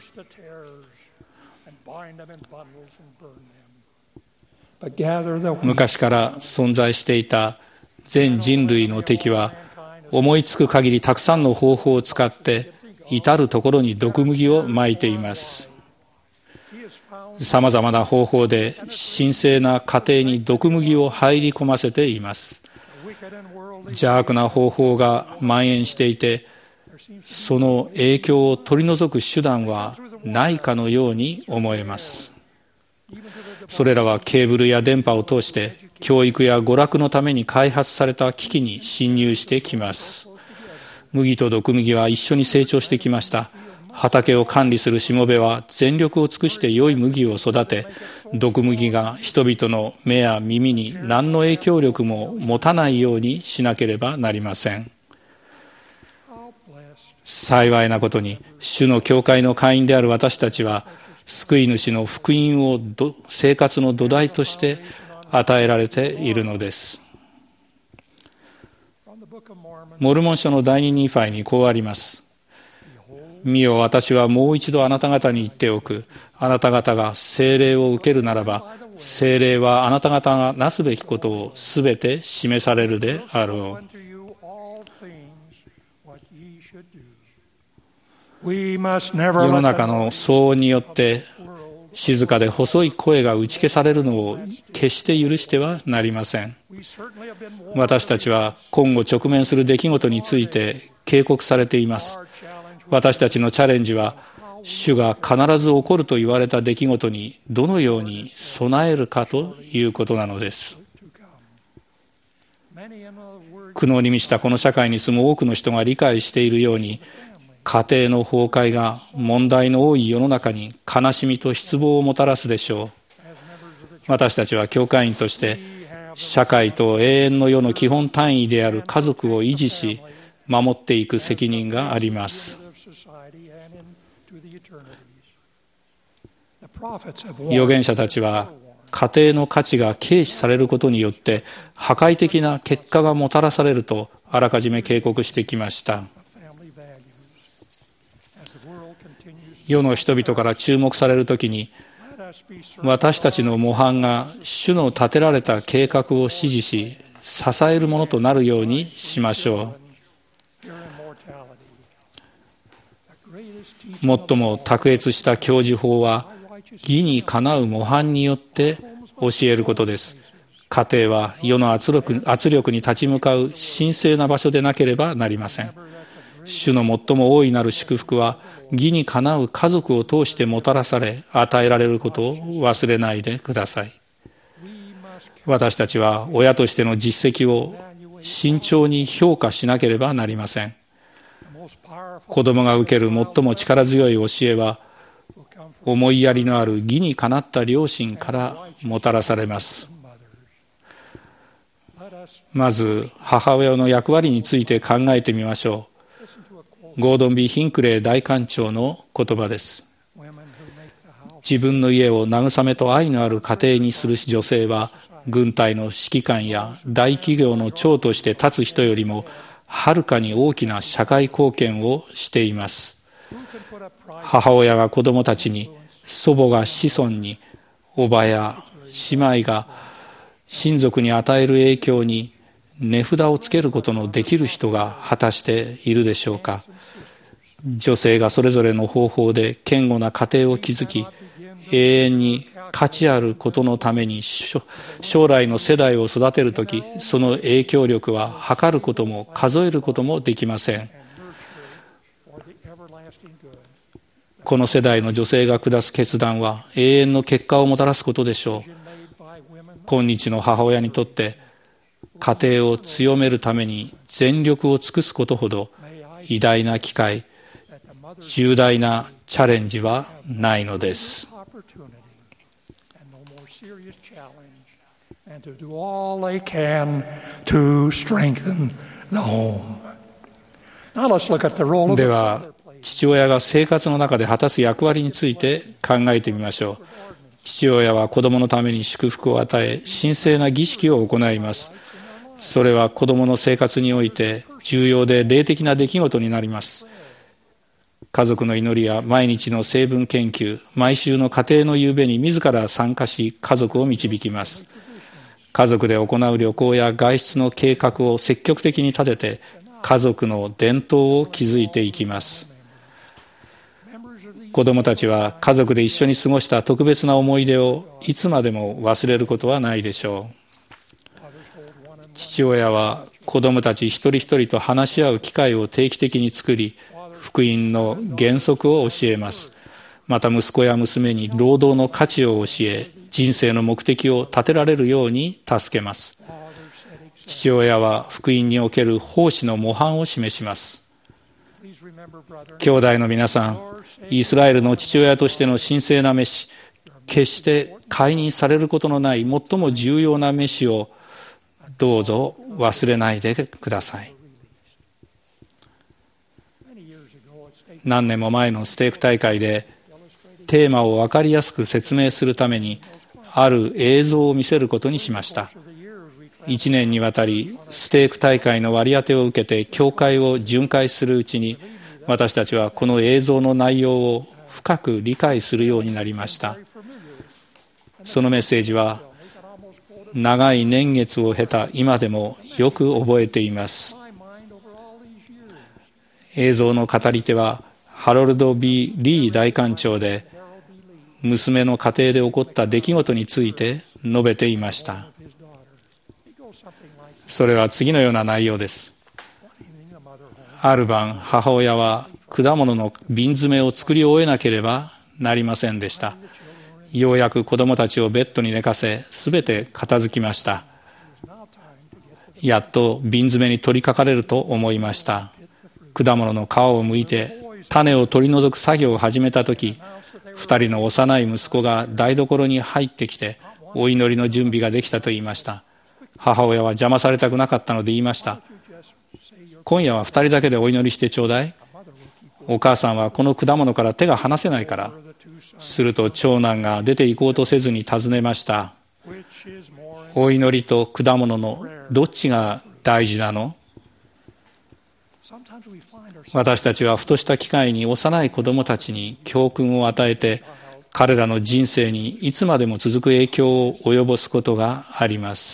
昔から存在していた全人類の敵は、思いつく限りたくさんの方法を使って至るところに毒麦をまいています。さまざまな方法で神聖な家庭に毒麦を入り込ませています。邪悪な方法が蔓延していて、その影響を取り除く手段はないかのように思えます。それらはケーブルや電波を通して教育や娯楽のために開発された機器に侵入してきます。麦と毒麦は一緒に成長してきました。畑を管理するしもべは全力を尽くして良い麦を育て、毒麦が人々の目や耳に何の影響力も持たないようにしなければなりません。幸いなことに、主の教会の会員である私たちは、救い主の福音を生活の土台として与えられているのです。モルモン書の第二ニーファイにこうあります。見よ、私はもう一度あなた方に言っておく。あなた方が聖霊を受けるならば、聖霊はあなた方がなすべきことをすべて示されるであろう。世の中の騒音によって静かで細い声が打ち消されるのを決して許してはなりません。私たちは今後直面する出来事について警告されています。私たちのチャレンジは、主が必ず起こると言われた出来事にどのように備えるかということなのです。苦悩に満ちたこの社会に住む多くの人が理解しているように、家庭の崩壊が問題の多い世の中に悲しみと失望をもたらすでしょう。私たちは教会員として社会と永遠の世の基本単位である家族を維持し守っていく責任があります。預言者たちは家庭の価値が軽視されることによって破壊的な結果がもたらされるとあらかじめ警告してきました。世の人々から注目されるときに、私たちの模範が主の立てられた計画を支持し支えるものとなるようにしましょう。 最も卓越した教授法は義にかなう模範によって教えることです。家庭は世の圧力、圧力に立ち向かう神聖な場所でなければなりません。主の最も大いなる祝福は義にかなう家族を通してもたらされ与えられることを忘れないでください。私たちは親としての実績を慎重に評価しなければなりません。子供が受ける最も力強い教えは思いやりのある義にかなった両親からもたらされます。まず母親の役割について考えてみましょう。ゴードン・ビー・ヒンクレイ大官長の言葉です。自分の家を慰めと愛のある家庭にする女性は軍隊の指揮官や大企業の長として立つ人よりもはるかに大きな社会貢献をしています。母親が子供たちに、祖母が子孫に、おばや姉妹が親族に与える影響に値札をつけることのできる人が果たしているでしょうか。女性がそれぞれの方法で堅固な家庭を築き、永遠に価値あることのために将来の世代を育てるとき、その影響力は測ることも数えることもできません。この世代の女性が下す決断は永遠の結果をもたらすことでしょう。今日の母親にとって家庭を強めるために全力を尽くすことほど偉大な機会、重大なチャレンジはないのです。では、父親が生活の中で果たす役割について考えてみましょう。父親は子供のために祝福を与え、神聖な儀式を行います。それは子供の生活において重要で霊的な出来事になります。家族の祈りや毎日の成分研究、毎週の家庭の夕べに自ら参加し、家族を導きます。家族で行う旅行や外出の計画を積極的に立てて、家族の伝統を築いていきます。子供たちは家族で一緒に過ごした特別な思い出をいつまでも忘れることはないでしょう。父親は子供たち一人一人と話し合う機会を定期的に作り、福音の原則を教えます。また息子や娘に労働の価値を教え、人生の目的を立てられるように助けます。父親は福音における奉仕の模範を示します。兄弟の皆さん、イスラエルの父親としての神聖な召し、決して解任されることのない最も重要な召しをどうぞ忘れないでください。何年も前のステーク大会でテーマを分かりやすく説明するためにある映像を見せることにしました。一年にわたりステーク大会の割り当てを受けて教会を巡回するうちに、私たちはこの映像の内容を深く理解するようになりました。そのメッセージは長い年月を経た今でもよく覚えています。映像の語り手はハロルド・ビー・リー大官長で、娘の家庭で起こった出来事について述べていました。それは次のような内容です。ある晩、母親は果物の瓶詰めを作り終えなければなりませんでした。ようやく子供たちをベッドに寝かせ、すべて片付きました。やっと瓶詰めに取り掛かれると思いました。果物の皮を剥いて種を取り除く作業を始めたとき、二人の幼い息子が台所に入ってきて、お祈りの準備ができたと言いました。母親は邪魔されたくなかったので言いました。今夜は二人だけでお祈りしてちょうだい。お母さんはこの果物から手が離せないから。すると長男が出て行こうとせずに尋ねました。お祈りと果物のどっちが大事なの？私たちはふとした機会に幼い子供たちに教訓を与えて、彼らの人生にいつまでも続く影響を及ぼすことがあります。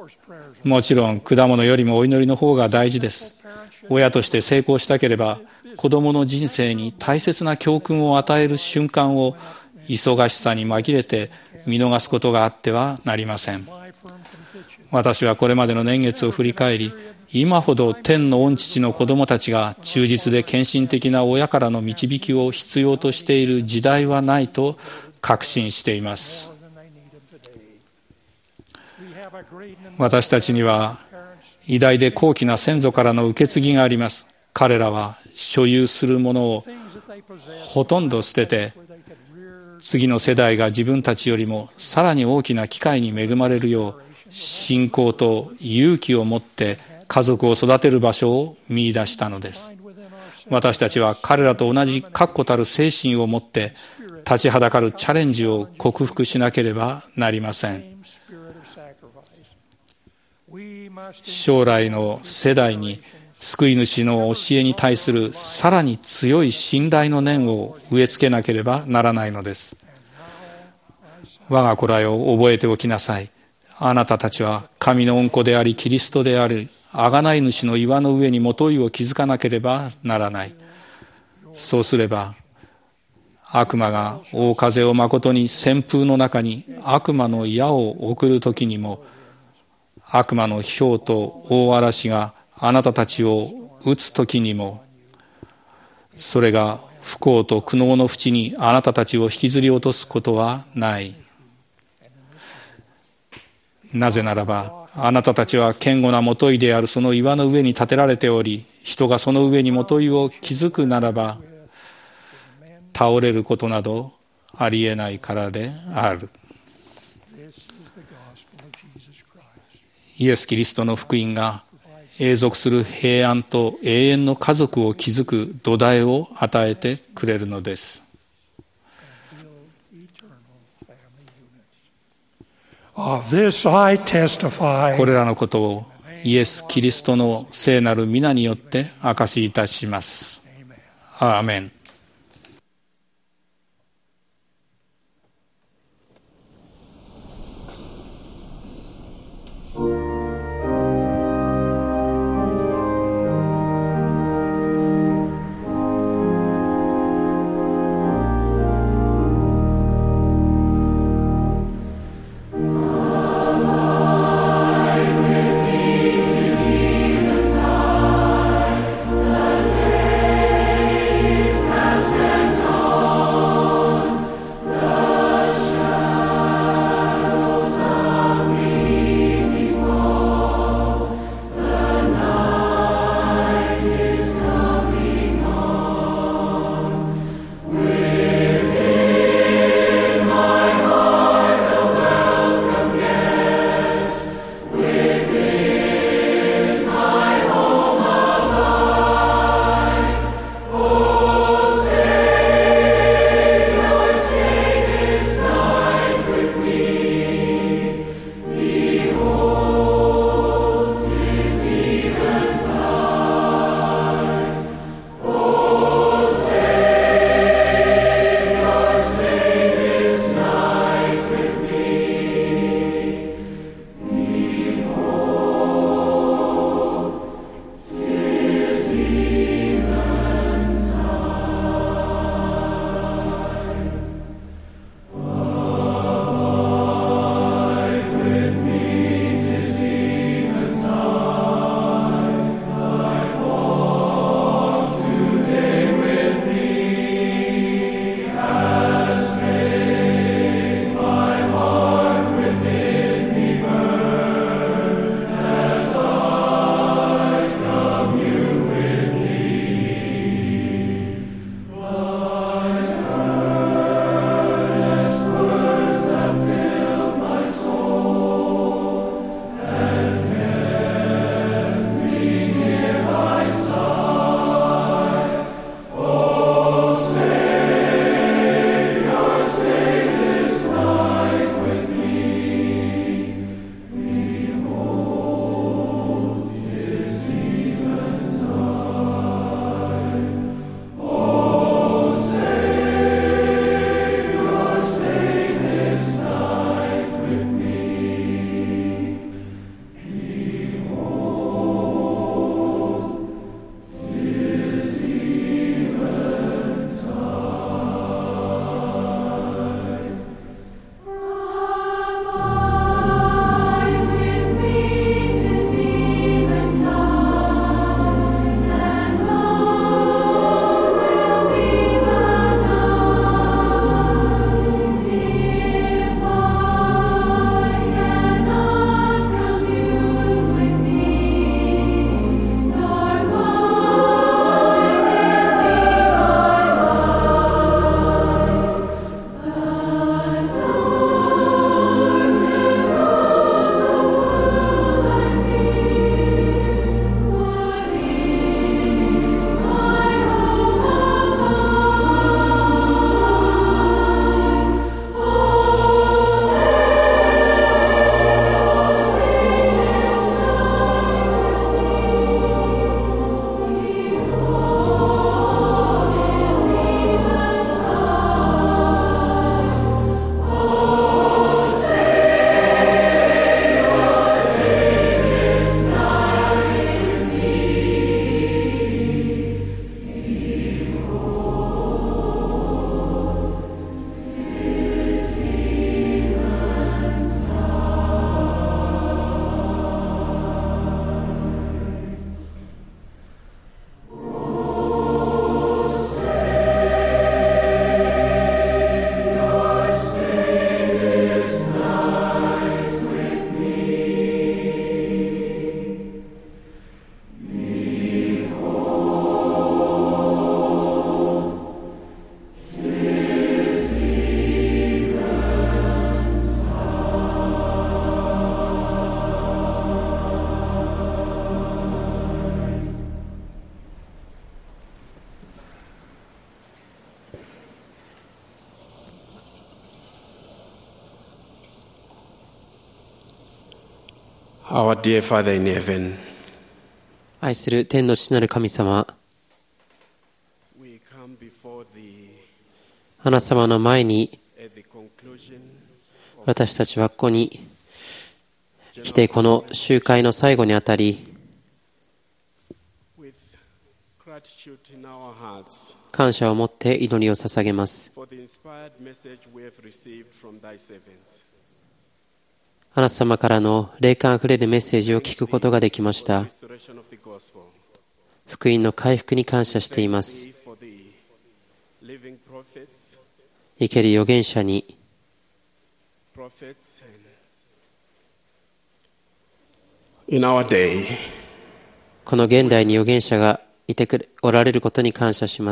もちろん果物よりもお祈りの方が大事です。親として成功したければ子供の人生に大切な教訓を与える瞬間を忙しさに紛れて見逃すことがあってはなりません。私はこれまでの年月を振り返り、今ほど天の御父の子供たちが忠実で献身的な親からの導きを必要としている時代はないと確信しています。私たちには偉大で高貴な先祖からの受け継ぎがあります。彼らは所有するものをほとんど捨てて、次の世代が自分たちよりもさらに大きな機会に恵まれるよう、信仰と勇気を持って家族を育てる場所を見出したのです。私たちは彼らと同じ確固たる精神を持って立ちはだかるチャレンジを克服しなければなりません。将来の世代に救い主の教えに対するさらに強い信頼の念を植え付けなければならないのです。我が子らよ、覚えておきなさい。あなたたちは神の御子でありキリストである贖い主の岩の上にもといを築かなければならない。そうすれば悪魔が大風をまことに旋風の中に悪魔の矢を送るときにも、悪魔の雹と大嵐があなたたちを打つときにも、それが不幸と苦悩の淵にあなたたちを引きずり落とすことはない。なぜならば、あなたたちは堅固なもといであるその岩の上に建てられており、人がその上にもといを築くならば、倒れることなどありえないからである。イエス・キリストの福音が永続する平安と永遠の家族を築く土台を与えてくれるのです。これらのことをイエス・キリストの聖なる皆によって証しいたします。アーメン。 Time Our dear Father in heaven, 愛する天の父なる神様、あなた様の前に私たちはここに来て、この集会の最後にあたり、感謝を持って祈りを捧げます。あなた様からの霊感あふれるメッセージを聞くことができました。福音の回復に感謝しています。生ける預言者に in our day, この現代に預言者がいてくれおられることに感謝します。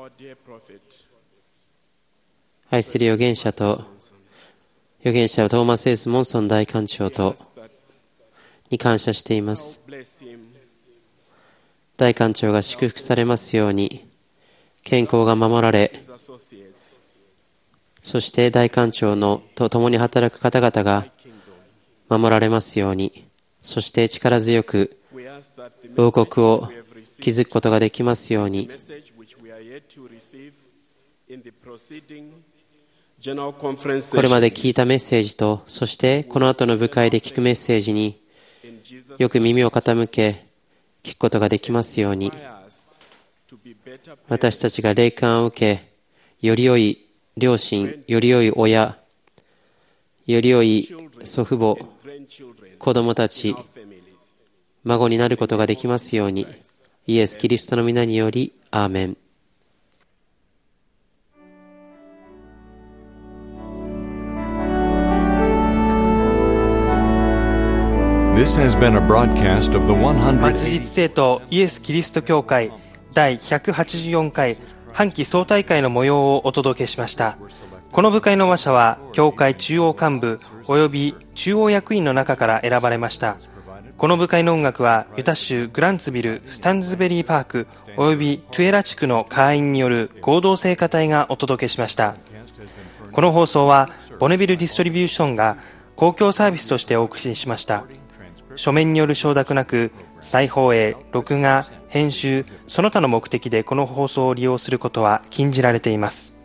愛する預言者と預言者トーマス・エス・モンソン大官長とに感謝しています。大官長が祝福されますように、健康が守られ、そして大官長のと共に働く方々が守られますように、そして力強く王国を築くことができますように。これまで聞いたメッセージと、そしてこの後の部会で聞くメッセージによく耳を傾け聞くことができますように。私たちが霊感を受け、より良い両親、より良い親、より良い祖父母、子供たち、孫になることができますように。イエス・キリストの皆により、アーメン。 末日聖徒イエス・キリスト教会第ひゃくはちじゅうよんかい半期総大会の模様をお届けしました。この部会の話者は教会中央幹部および中央役員の中から選ばれました。この部会の音楽はユタ州グランツビルスタンズベリーパークおよびトゥエラ地区の会員による合同聖歌隊がお届けしました。この放送はボネビルディストリビューションが公共サービスとしてお送りしました。書面による承諾なく、再放映、録画、編集、その他の目的でこの放送を利用することは禁じられています。